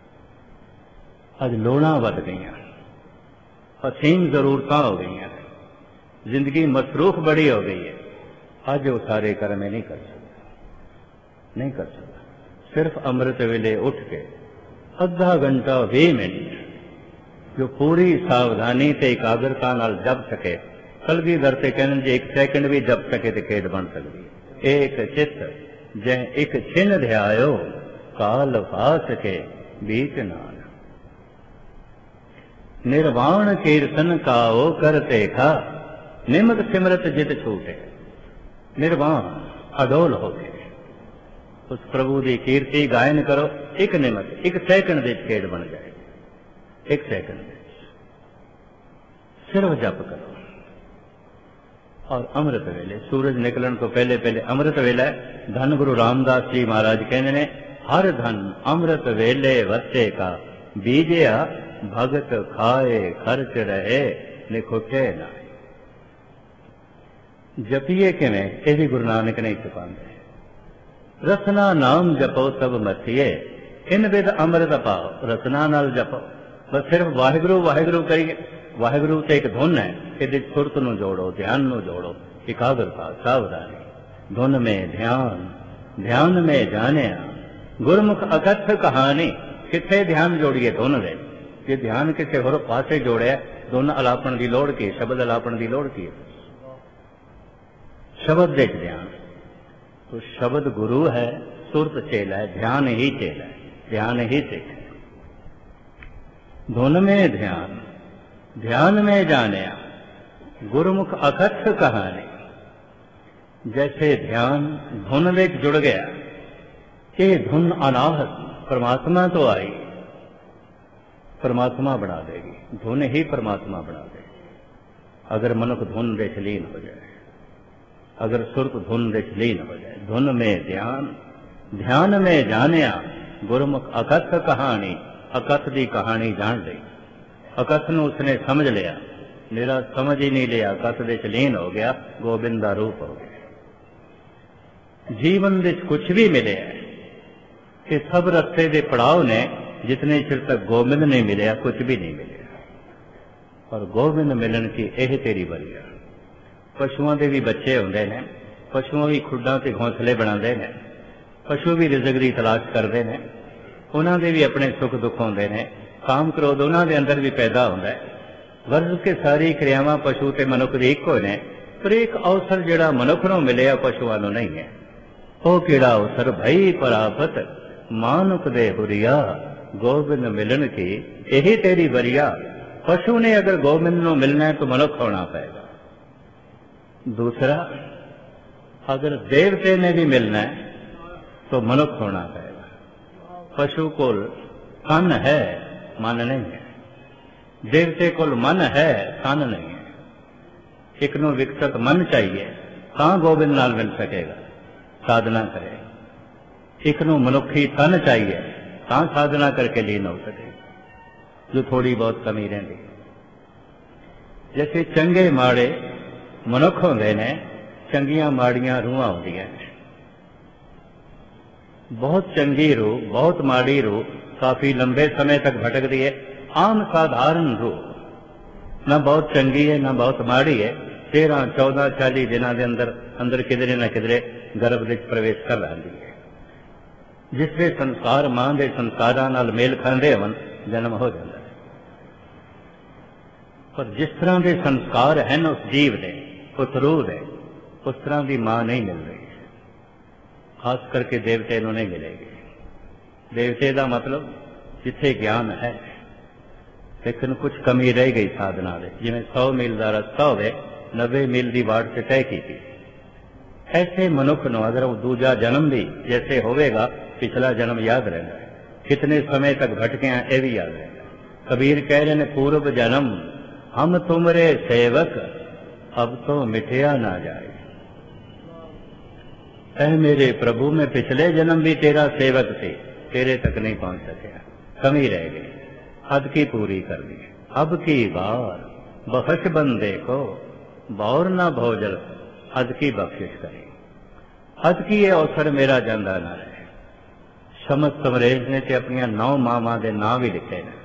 अज लोड़ां वध गईयां, असीम जरूरतां हो गईयां, जिंदगी मसरूफ बड़ी हो गई है। अज वो सारे कर्म नहीं कर सकता, नहीं कर सकता। सिर्फ अमृत वेले उठ के अद्धा घंटा भी मिनट जो पूरी सावधानी ते एकाग्रता नाल जप सके, कलगीधर ते कहने जे एक सैकंड भी जप सके तो खेद बन सकती। एक चित जै एक छिन ध्यायो, काल फास के बीच नान। निर्वाण कीर्तन काओ करते खा, निमक सिमरत जित छूटे। निर्वाण अडोल हो गए, उस प्रभु की कीर्ति गायन करो। एक निमक एक सैकंड के खेड बन जाए, एक सैकंड सिर्फ जप करो। और अमृत वेले सूरज निकलन को पहले पहले अमृत वेला है। धन गुरु रामदास जी महाराज कहते ने, हर धन अमृत वेले वसे का, बीजया भगत खाए खर्च रहे निखुटे ना। जपीए किवें यह भी गुरु नानक ने सिखाते। रसना नाम जपो सब मसीए, इन विद अमृत पाओ। रसना नाल जपो, बस सिर्फ वाहिगुरु वाहिगुरु करिए। वाहिगुरु तो एक धुन है, ये सुरत नूं जोड़ो, ध्यान नूं जोड़ो, एकाग्रता सावधानी। धुन में ध्यान, ध्यान में जानिया, गुरमुख अकथ कहानी। किथे ध्यान जोड़िए धुन दे, जे ध्यान किसी होर पासे जोड़िया, धुन अलापण की लोड़ की, शब्द अलापण की लोड़ की। शब्द दे ध्यान, तो शब्द गुरु है, सुरत चेला है, ध्यान ही चेला है, ध्यान ही सिख है। धुन में ध्यान, ध्यान में जानिया, गुरुमुख अकथ कहानी। जैसे ध्यान धुन में जुड़ गया, ये धुन अनाहत परमात्मा तो आई, परमात्मा बना देगी। धुन ही परमात्मा बना देगी। अगर मनुख धुन में लीन हो जाए, अगर सुरत धुन में लीन हो जाए। धुन में ध्यान, ध्यान में जानिया, गुरुमुख अकथ कहानी। अकथ की कहानी जान ली, अकथ नूं उसने समझ लिया, मेरा समझ ही नहीं लिया, अकथ दे च लीन हो गया, गोबिंद का रूप हो गया। जीवन दे कुछ भी मिले है कि सब रस्ते के पड़ाव ने, जितने चिर तक गोबिंद नहीं मिले कुछ भी नहीं मिले। और गोबिंद मिलन की यह तेरी बरिया। पशुओं के भी बच्चे होंगे हैं, पशुओं भी खुड्डां ते घोंसले बनाते हैं, पशु भी रिजक की तलाश करते हैं, उन्होंने भी अपने सुख दुख होंगे हैं, काम क्रोध उन्होंने अंदर भी पैदा होता है। वर्ज के सारी क्रियावां पशु ते मनुख दी इक्को ने, पर एक अवसर जिहड़ा मनुख नूं मिलिया पशुओं नूं नहीं है। ओ किहड़ा अवसर भई परापत, मानुक दे हुरिया, गोबिंद मिलन की यही तेरी बरिया। पशु ने अगर गोबिंद नूं मिलना है तो मनुख होना पड़ेगा। दूसरा, अगर देवते ने भी मिलना है तो मनुख होना पड़ेगा। पशु को तन है, मन नहीं है। देवते को मन है, तन नहीं है। एक नूं विकसित मन चाहिए तां गोबिंद नाल मिल सकेगा, साधना करे। एक नूं मनुखी तन चाहिए तां साधना करके लीन हो सके, जो थोड़ी बहुत कमी रही। जैसे चंगे माड़े मनुख होंदे ने, चंगियां माड़ियां रूहां होंदियां ने। बहुत चंगी रूह, बहुत माड़ी रूह काफी लंबे समय तक भटकती है। आम साधारण रूह ना बहुत चंगी है ना बहुत माड़ी है, तेरह चौदह चालीस दिनों के अंदर अंदर किधरे ना किधरे गर्भ में प्रवेश कर रही है। जिसके संस्कार मां के संस्कारां नाल मेल खांदे होण जन्म हो जाता है। पर जिस तरह के संस्कार हैं उस जीव के, उस रूह के, उस तरह की मां नहीं मिल रही। खास करके देवते नूं नहीं मिलेगी। देवते का मतलब जिथे ज्ञान है, लेकिन कुछ कमी रह गई साधना में। जिवें सौ मील का रस्ता हो, नब्बे मील की वाट से तय की थी। ऐसे मनुख नूं अगर वो दूजा जन्म भी जैसे होवेगा, पिछला जन्म याद रहता है, कितने समय तक भटके हैं यह भी याद रहता है। कबीर कह रहे हैं, पूर्व जन्म हम तुमरे सेवक, अब तो मिठिया ना जाए। ऐ मेरे प्रभु, मैं पिछले जन्म भी तेरा सेवक थे, तेरे तक नहीं पहुंच सके, कमी रह गई, हद की पूरी कर दी। अब की बार बख्श बंदे को, बौर ना भोजल, हद की बख्शिश करे। हद की ये अवसर मेरा जांदा ना रहे। समस्त अंग्रेज ने ते अपनियां नौ मावां दे नाम भी लिखे ने,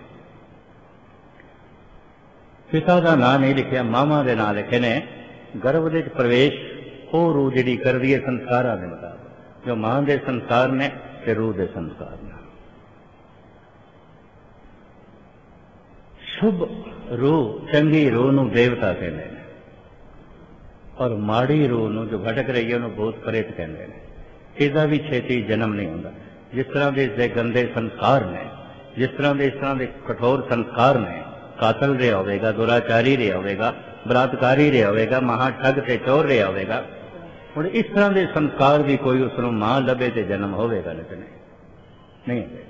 पिता का नाम नहीं लिखिया, मावां दे नाम लिखे ने। गर्भ दे प्रवेश वो रूह जिहड़ी करदी है संस्कारां दे मुताबिक, जो मां दे संस्कार ने ते रूह दे संस्कार ने। शुभ रूह, चंगी रूह नूं देवता कहते हैं, और माड़ी रूह नूं जो भटक रही है उन्होंने भूत प्रेत कहते हैं। इसका भी छेती जन्म नहीं होता। जिस तरह के इसके गंदे संस्कार ने, जिस तरह के इस तरह के कठोर संस्कार ने, कातल रहा होगा, दुराचारी रहा होगा, बलात्कारी रहा होगा, महा ठग से चोर रहा होगा। और इस तरह के संस्कार भी कोई उसनों मां लभे तो जन्म होगा, लेकिन नहीं होगा।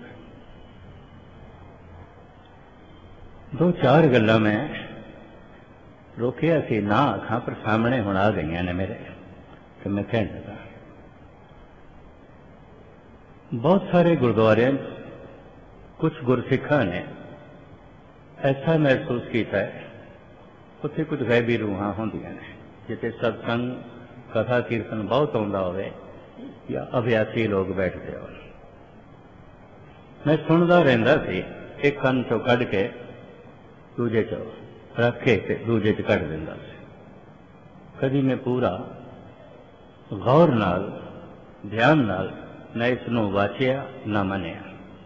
दो चार गल्लां मैं रोकिया सी ना आखां, पर सामने हुण आ गई ने मेरे, तो मैं कह लगा। बहुत सारे गुरुद्वारे कुछ गुरसिखा ने ऐसा महसूस किया है, उत्थे कुछ गैबी रूहां होंदियां ने, जिते सत्संग कथा कीर्तन बहुत आउंदा होवे या अभ्यासी लोग बैठते हो। मैं सुनता रहंदा सी, एक कन चो कढ़ के दूजे चो रख के दूजे च कढ़ दिंदा सी। कदी मैं पूरा गौर नाल ध्यान नाल न इसनूं वाचिया न मनिया।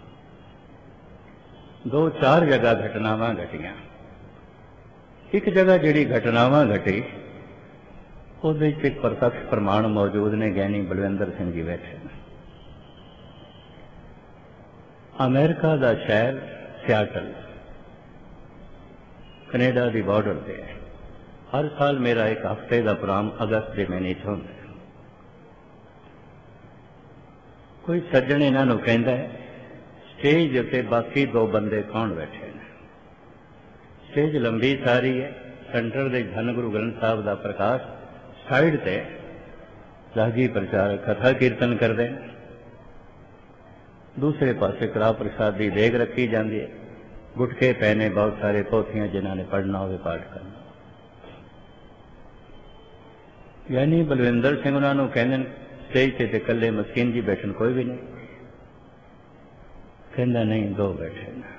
दो चार जगह घटनावां घटियां। एक जगह जिहड़ी घटनावां घटी ਉਹਦੇ ਵਿੱਚ एक प्रत्यक्ष प्रमाण मौजूद ने। ज्ञानी बलविंदर सिंह जी बैठे ने। अमेरिका का शहर सियाटल कनेडा की बॉर्डर से है। हर साल मेरा एक हफ्ते का प्रोग्राम अगस्त के महीने च होंदा है। कोई सज्जन इन्हां नूं कहंदा है, स्टेज उत्ते बाकी दो बंदे कौन बैठे हैं। स्टेज लंबी सारी है, सेंटर दे धन गुरु ग्रंथ साहब का प्रकाश, साइड ते राजी प्रचारक कथा कीर्तन करते हैं, दूसरे पासे कड़ाह प्रसाद की देग रखी जाती है, गुटके पैने बहुत सारे पोथियां जिन्होंने पढ़ना हो पाठ करना। यानी बलविंदर सिंह उन्होंने कहते स्टेज से कले मस्कीन जी बैठन कोई भी नहीं, कहता नहीं दो बैठे ना।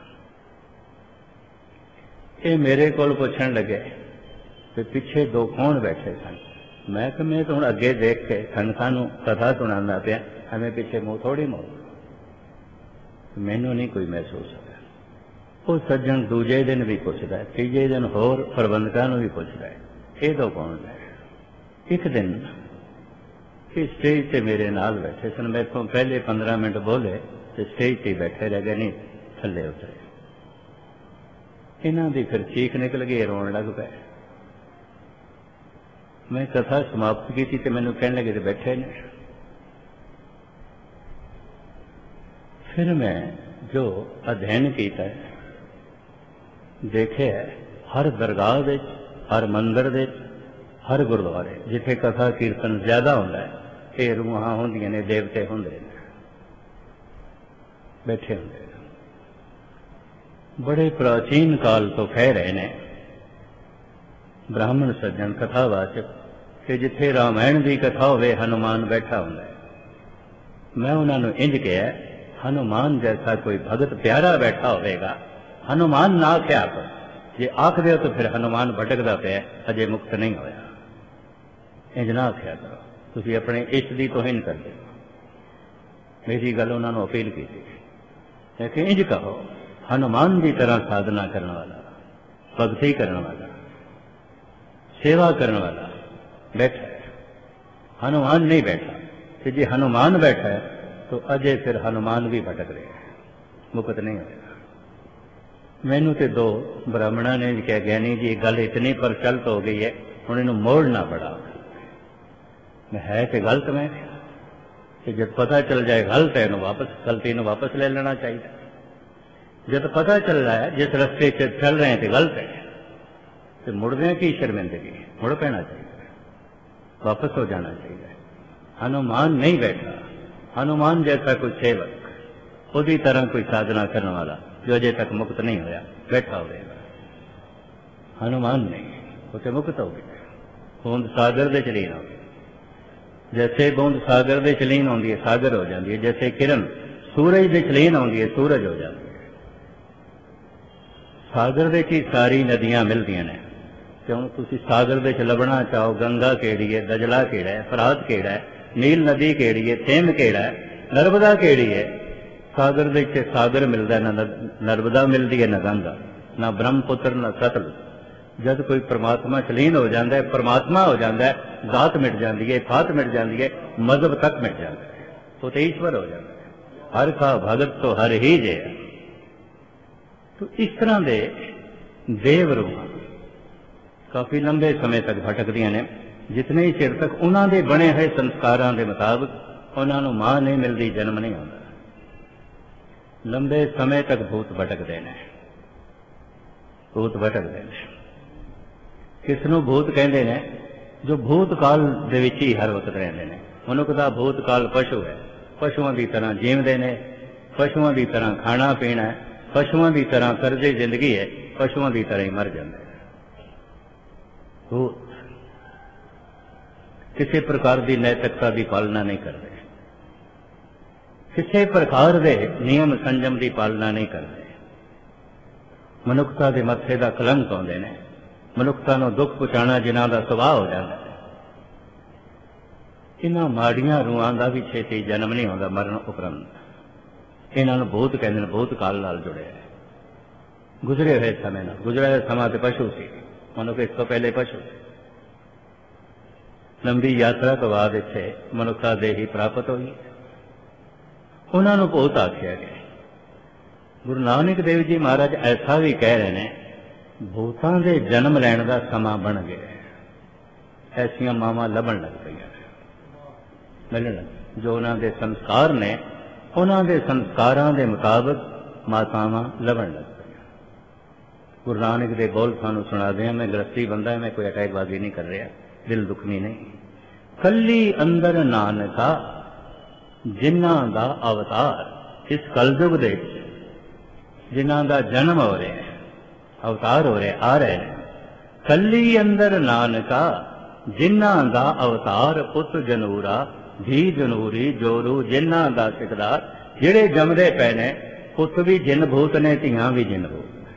ये मेरे को पूछन लगे कि पिछे दो कौन बैठे सन। मैं कि मैं तो हूँ अगे देख के संगतां नूं कथा सुनांदा पिया, हमें पिछे मुँह थोड़ी मोड़, मैनू नहीं कोई महसूस होया। वो सज्जन दूजे दिन भी पूछता है, तीजे दिन होर प्रबंधकां नूं भी पूछता है, ये दो कौन है। एक दिन इस स्टेज से मेरे नाल बैठे सन, मेरे को पहले पंद्रह मिनट बोले तो स्टेज से बैठे रह गए, नहीं थले उतरे। इन्हां दी फिर चीख निकल गई, रोन लग पे। मैं कथा समाप्त की थी तो मैनू कहने लगे तो बैठे ने। फिर मैं जो अध्ययन किया है, देखे हर दरगाह दे, हर मंदिर दे, हर गुरुद्वारे जिथे कथा कीर्तन ज्यादा होंदा है, ये रूहां होंदियां ने, देवते होंदे ने, बैठे होंदे। बड़े प्राचीन काल तो कह रहे ने ब्राह्मण सज्जन कथावाचक कि जिथे रामायण की कथा होवे हनुमान बैठा होंदा है। मैं उन्होंने इंज कहा, हनुमान जैसा कोई भगत प्यारा बैठा होगा, हनुमान ना आख्या कर, जे आख दे तो फिर हनुमान भटकदा पिया, अजे मुक्त नहीं होया। इंज ना आख्या करो, तुसीं अपने इष्ट दी तोहिन करदे हो। मेरी गल उन्होंने अपील की थी कि इंज कहो, हनुमान की तरह साधना करने वाला, भगती करने वाला, सेवा करने वाला बैठा है, हनुमान नहीं बैठा। कि जी हनुमान बैठा है तो अजय फिर हनुमान भी भटक रहे हैं, मुकत नहीं होगा। मैनू तो दो ब्राह्मणों ने कहा, ज्ञानी जी गल इतनी प्रचलित हो गई है, हूँ इन्हू मोड़ना बड़ा। मैं है कि गलत, मैं कि जब पता चल जाए गलत है, वापस गलती ने वापस ले लेना चाहिए। जब पता चल रहा है जिस रस्ते से चल रहे हैं तो गलत है, तो मुड़ने की शर्मिंदगी, मुड़ पैना चाहिए, वापस हो जाना चाहिए। हनुमान नहीं बैठा, हनुमान जैसा कोई सेवक, उसी तरह कोई साधना करने वाला जो अजय तक मुक्त नहीं होया बैठा हो रहेगा। हनुमान नहीं, उसे मुक्त हो गया। बूंद सागर दे च लीन हो गई, जैसे बूंद सागर दे च लीन होती है सागर हो जाती है, जैसे किरण सूरज दे च लीन होती है सूरज हो जाती है। सागर दे च सारी नदियां मिलदियां ने, ते हुण तुसीं सागर दे च लभना चाहो, गंगा केड़ी है, दजला केड़ा है, फरात केड़ा है, नील नदी केड़ी है, थेम केड़ा है, नर्मदा केड़ी है। सागर दे च सागर मिलता है, न नर्मदा मिलती है, न गंगा, न ब्रह्मपुत्र, न सतलुज। जब कोई परमात्मा चलीन हो जाता है, परमात्मा हो जाता है, जात मिट जाती है, फात मिट जाती है, मजहब तक मिट जाता है, वो तो ईश्वर हो जाता है। हर का भगत तो हर ही जे। तो इस तरह के देव रूह काफी लंबे समय तक भटकदियां ने, जितने ही चिर तक उन्होंने बने हुए संस्कारों के मुताबिक उन्होंने मां नहीं मिलती, जन्म नहीं होता। लंबे समय तक भूत भटकते हैं, भूत भटकते हैं। किसनों भूत कहते हैं? जो भूतकाल दे विच ही हर वक्त रहते हैं। मनुख का भूतकाल पशु है, पशुओं की तरह जीवते हैं, पशुओं की तरह खाना पीना है, पशुओं की तरह करजे जिंदगी है, पशुओं की तरह ही मर जाते हैं। भूत किसी प्रकार की नैतिकता की पालना नहीं करते, किसी प्रकार के नियम संयम की पालना नहीं करते। मनुखता के मत्थे का कलंक आते हैं, मनुखता को दुख पहुंचाना जिन्हों का सुभाव हो जाता है। इन्हों माड़ियां रूहां का भी छेती जन्म नहीं होता, मरण उपरंत। इन्हों भूत कहते हैं, भूतकाल नाल जुड़े है, गुजरे हुए समय नाल। गुजरा हुआ समा तो पशु सी, मनुख इस तो पहले पशु सी। लंबी यात्रा तो बाद इत्थे मनुखता देही प्राप्त हुई, उन्होंने भूत आख्या गया। गुरु नानक देव जी महाराज ऐसा भी कह रहे हैं, भूतां दे जन्म लैण का समा बन गया। ऐसियां मावां लभण लग पईआं, मिलण लग, जो उन्होंने संस्कार ने, उन्होंने संस्कारां दे मुताबिक मातावां लभण लग पईआं। गुरु नानक दे बोल सानू सुना दें। मैं गृहस्थी बंदा, मैं कोई अटैकबाजी नहीं कर रहा, दिल दुखनी नहीं। कली अंदर नानका जिन्हां दा अवतार, इस कलयुग दे जिन्हां दा जन्म हो रहा है, अवतार हो रहे, आ रहे हैं। कली अंदर नानका जिन्हां दा अवतार, पुत जनूरा धी जनूरी जोरू जिन्हां दा सिकदार। जिहड़े जमदे पए ने पुत भी जिन भूत ने, धीआं भी जिन भूत ने।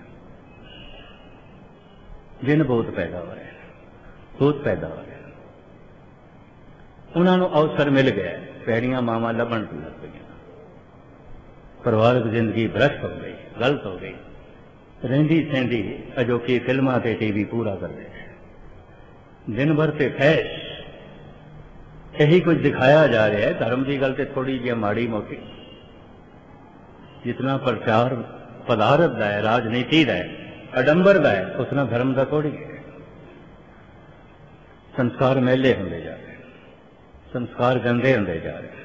जिन भूत पैदा हो रहे हैं, भूत पैदा हो रहे हैं। उन्होंने अवसर मिल गया, पैड़ियां मावां लभण लग पईआं, परिवारक जिंदगी भ्रष्ट हो गई, गलत हो गई। रहिंदी सहंदी अजोकी फिल्मां ते टीवी पूरा कर रहे हैं। दिन भर से फैश यही कुछ दिखाया जा रहा है। धर्म की गल तो थोड़ी जी माड़ी मोटी, जितना प्रचार पदार्थ का है, राजनीति का है, अडंबर का है, उतना धर्म का थोड़ी है। संस्कार मैले होंगे जा रहे, संस्कार गंदे होंगे जा रहे।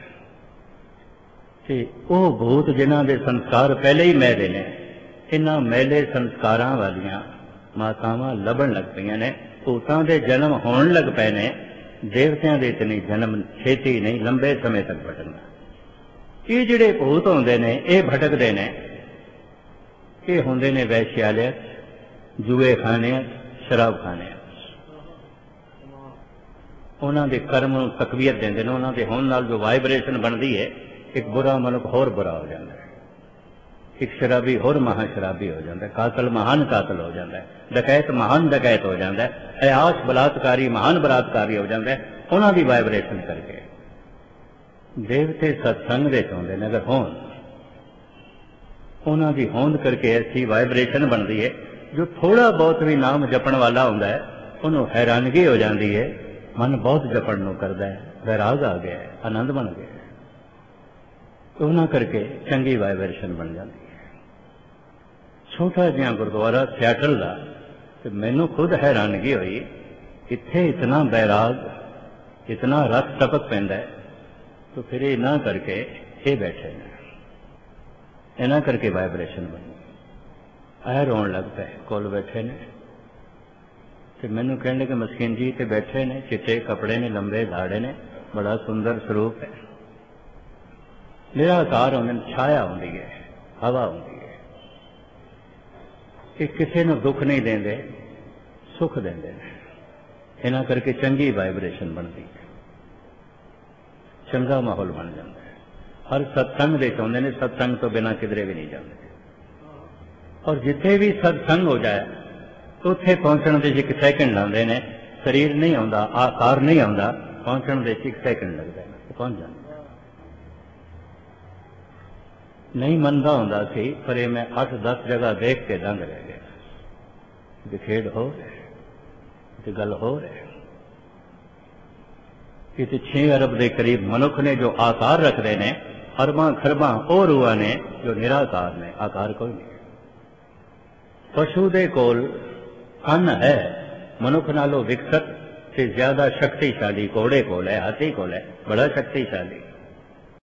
वो भूत जिन्हों के संस्कार पहले ही मैले ने, इन्हों मैले संस्कारां वालियां मातावां लभण लग पईआं ने। भूतां दे जन्म होण लग पए ने, देवतियां दे इतनी जन्म छेती नहीं, लंबे समय तक भटकना। ये जिहड़े भूत होंदे ने, ये भटकदे ने, ये होंदे ने वैश्यालय, जुए खाने, शराब खाने। उन्हों के कर्म नूं तकवीयत देंदे ने, उन्हों के होण नाल जो वाइब्रेशन बनती है, एक बुरा मनुख होर बुरा हो जाता है, एक शराबी होर महा शराबी हो जाता है, कातल महान कातल हो जाता है, डकैत महान डकैत हो जाता है, अयाश बलात्कारी महान बलात्कारी हो जाता है, उन्हों की वाइब्रेशन करके। ਦੇਵਤੇ ਸਤਸੰਗ ਦੇ ਚਾਹੁੰਦੇ ਨੇ ਅਗਰ ਹੋਣ, ਉਹਨਾਂ ਦੀ ਹੋਂਦ ਕਰਕੇ ਐਸੀ ਵਾਈਬ੍ਰੇਸ਼ਨ ਬਣਦੀ ਹੈ ਜੋ ਥੋੜਾ ਬਹੁਤ ਵੀ ਨਾਮ ਜਪਣ ਵਾਲਾ ਹੁੰਦਾ ਹੈ ਉਹਨੂੰ ਹੈਰਾਨਗੀ ਹੋ ਜਾਂਦੀ ਹੈ, ਮਨ ਬਹੁਤ ਜਪਣ ਨੂੰ ਕਰਦਾ ਹੈ, ਵੈਰਾਗ ਆ ਗਿਆ, ਆਨੰਦ ਬਣ ਗਿਆ। ਉਹਨਾਂ ਕਰਕੇ ਚੰਗੀ ਵਾਈਬ੍ਰੇਸ਼ਨ ਬਣ ਜਾਂਦੀ ਹੈ। ਛੋਟਾ ਜਿਹਾ ਗੁਰਦੁਆਰਾ ਸਿਆਟਲ ਦਾ, ਤੇ ਮੈਨੂੰ ਖੁਦ ਹੈਰਾਨਗੀ ਹੋਈ, ਇੱਥੇ ਇਤਨਾ ਵੈਰਾਗ, ਇਤਨਾ ਰਸ ਟਪਕ ਪੈਂਦਾ ਹੈ। तो फिर ये ना करके ये बैठे ने, इना करके वाइब्रेशन बनी। ऐ रोन लग पे कोल बैठे ने, तो मैनू कहने कि मस्किन जी ते बैठे ने, चिट्टे कपड़े ने, लंबे दाड़े ने, बड़ा सुंदर स्वरूप है, निराकार होंगे, छाया होंगी है, हवा होंगी है, ये किसी को दुख नहीं देंगे, सुख देंगे। इना करके चंगी वाइब्रेशन बनती है, चंगा माहौल बन जाता है। हर सत्संग दे चाहते हैं, सत्संग तो बिना किधरे भी नहीं जाते। और जिथे भी सत्संग हो जाए उत्थे पहुंचने दे एक सैकंड लाते हैं, शरीर नहीं आता, आकार नहीं आता, पहुंचने दे एक सैकंड लगता है, पहुंच जाता। नहीं मनता होंदा सी, पर ये मैं अठ दस जगह देख के दंग रह गया। खेड हो रहे, गल हो रहे, कि छे अरब के करीब मनुख ने जो आकार रखते हैं, अरबा खरबा और रूहां ने जो निराकार ने, आकार कोई नहीं। पशु दे कोल कन है, मनुख नालों विकसित से ज्यादा शक्तिशाली घोड़े कोल है, हाथी कोल है, बड़ा शक्तिशाली।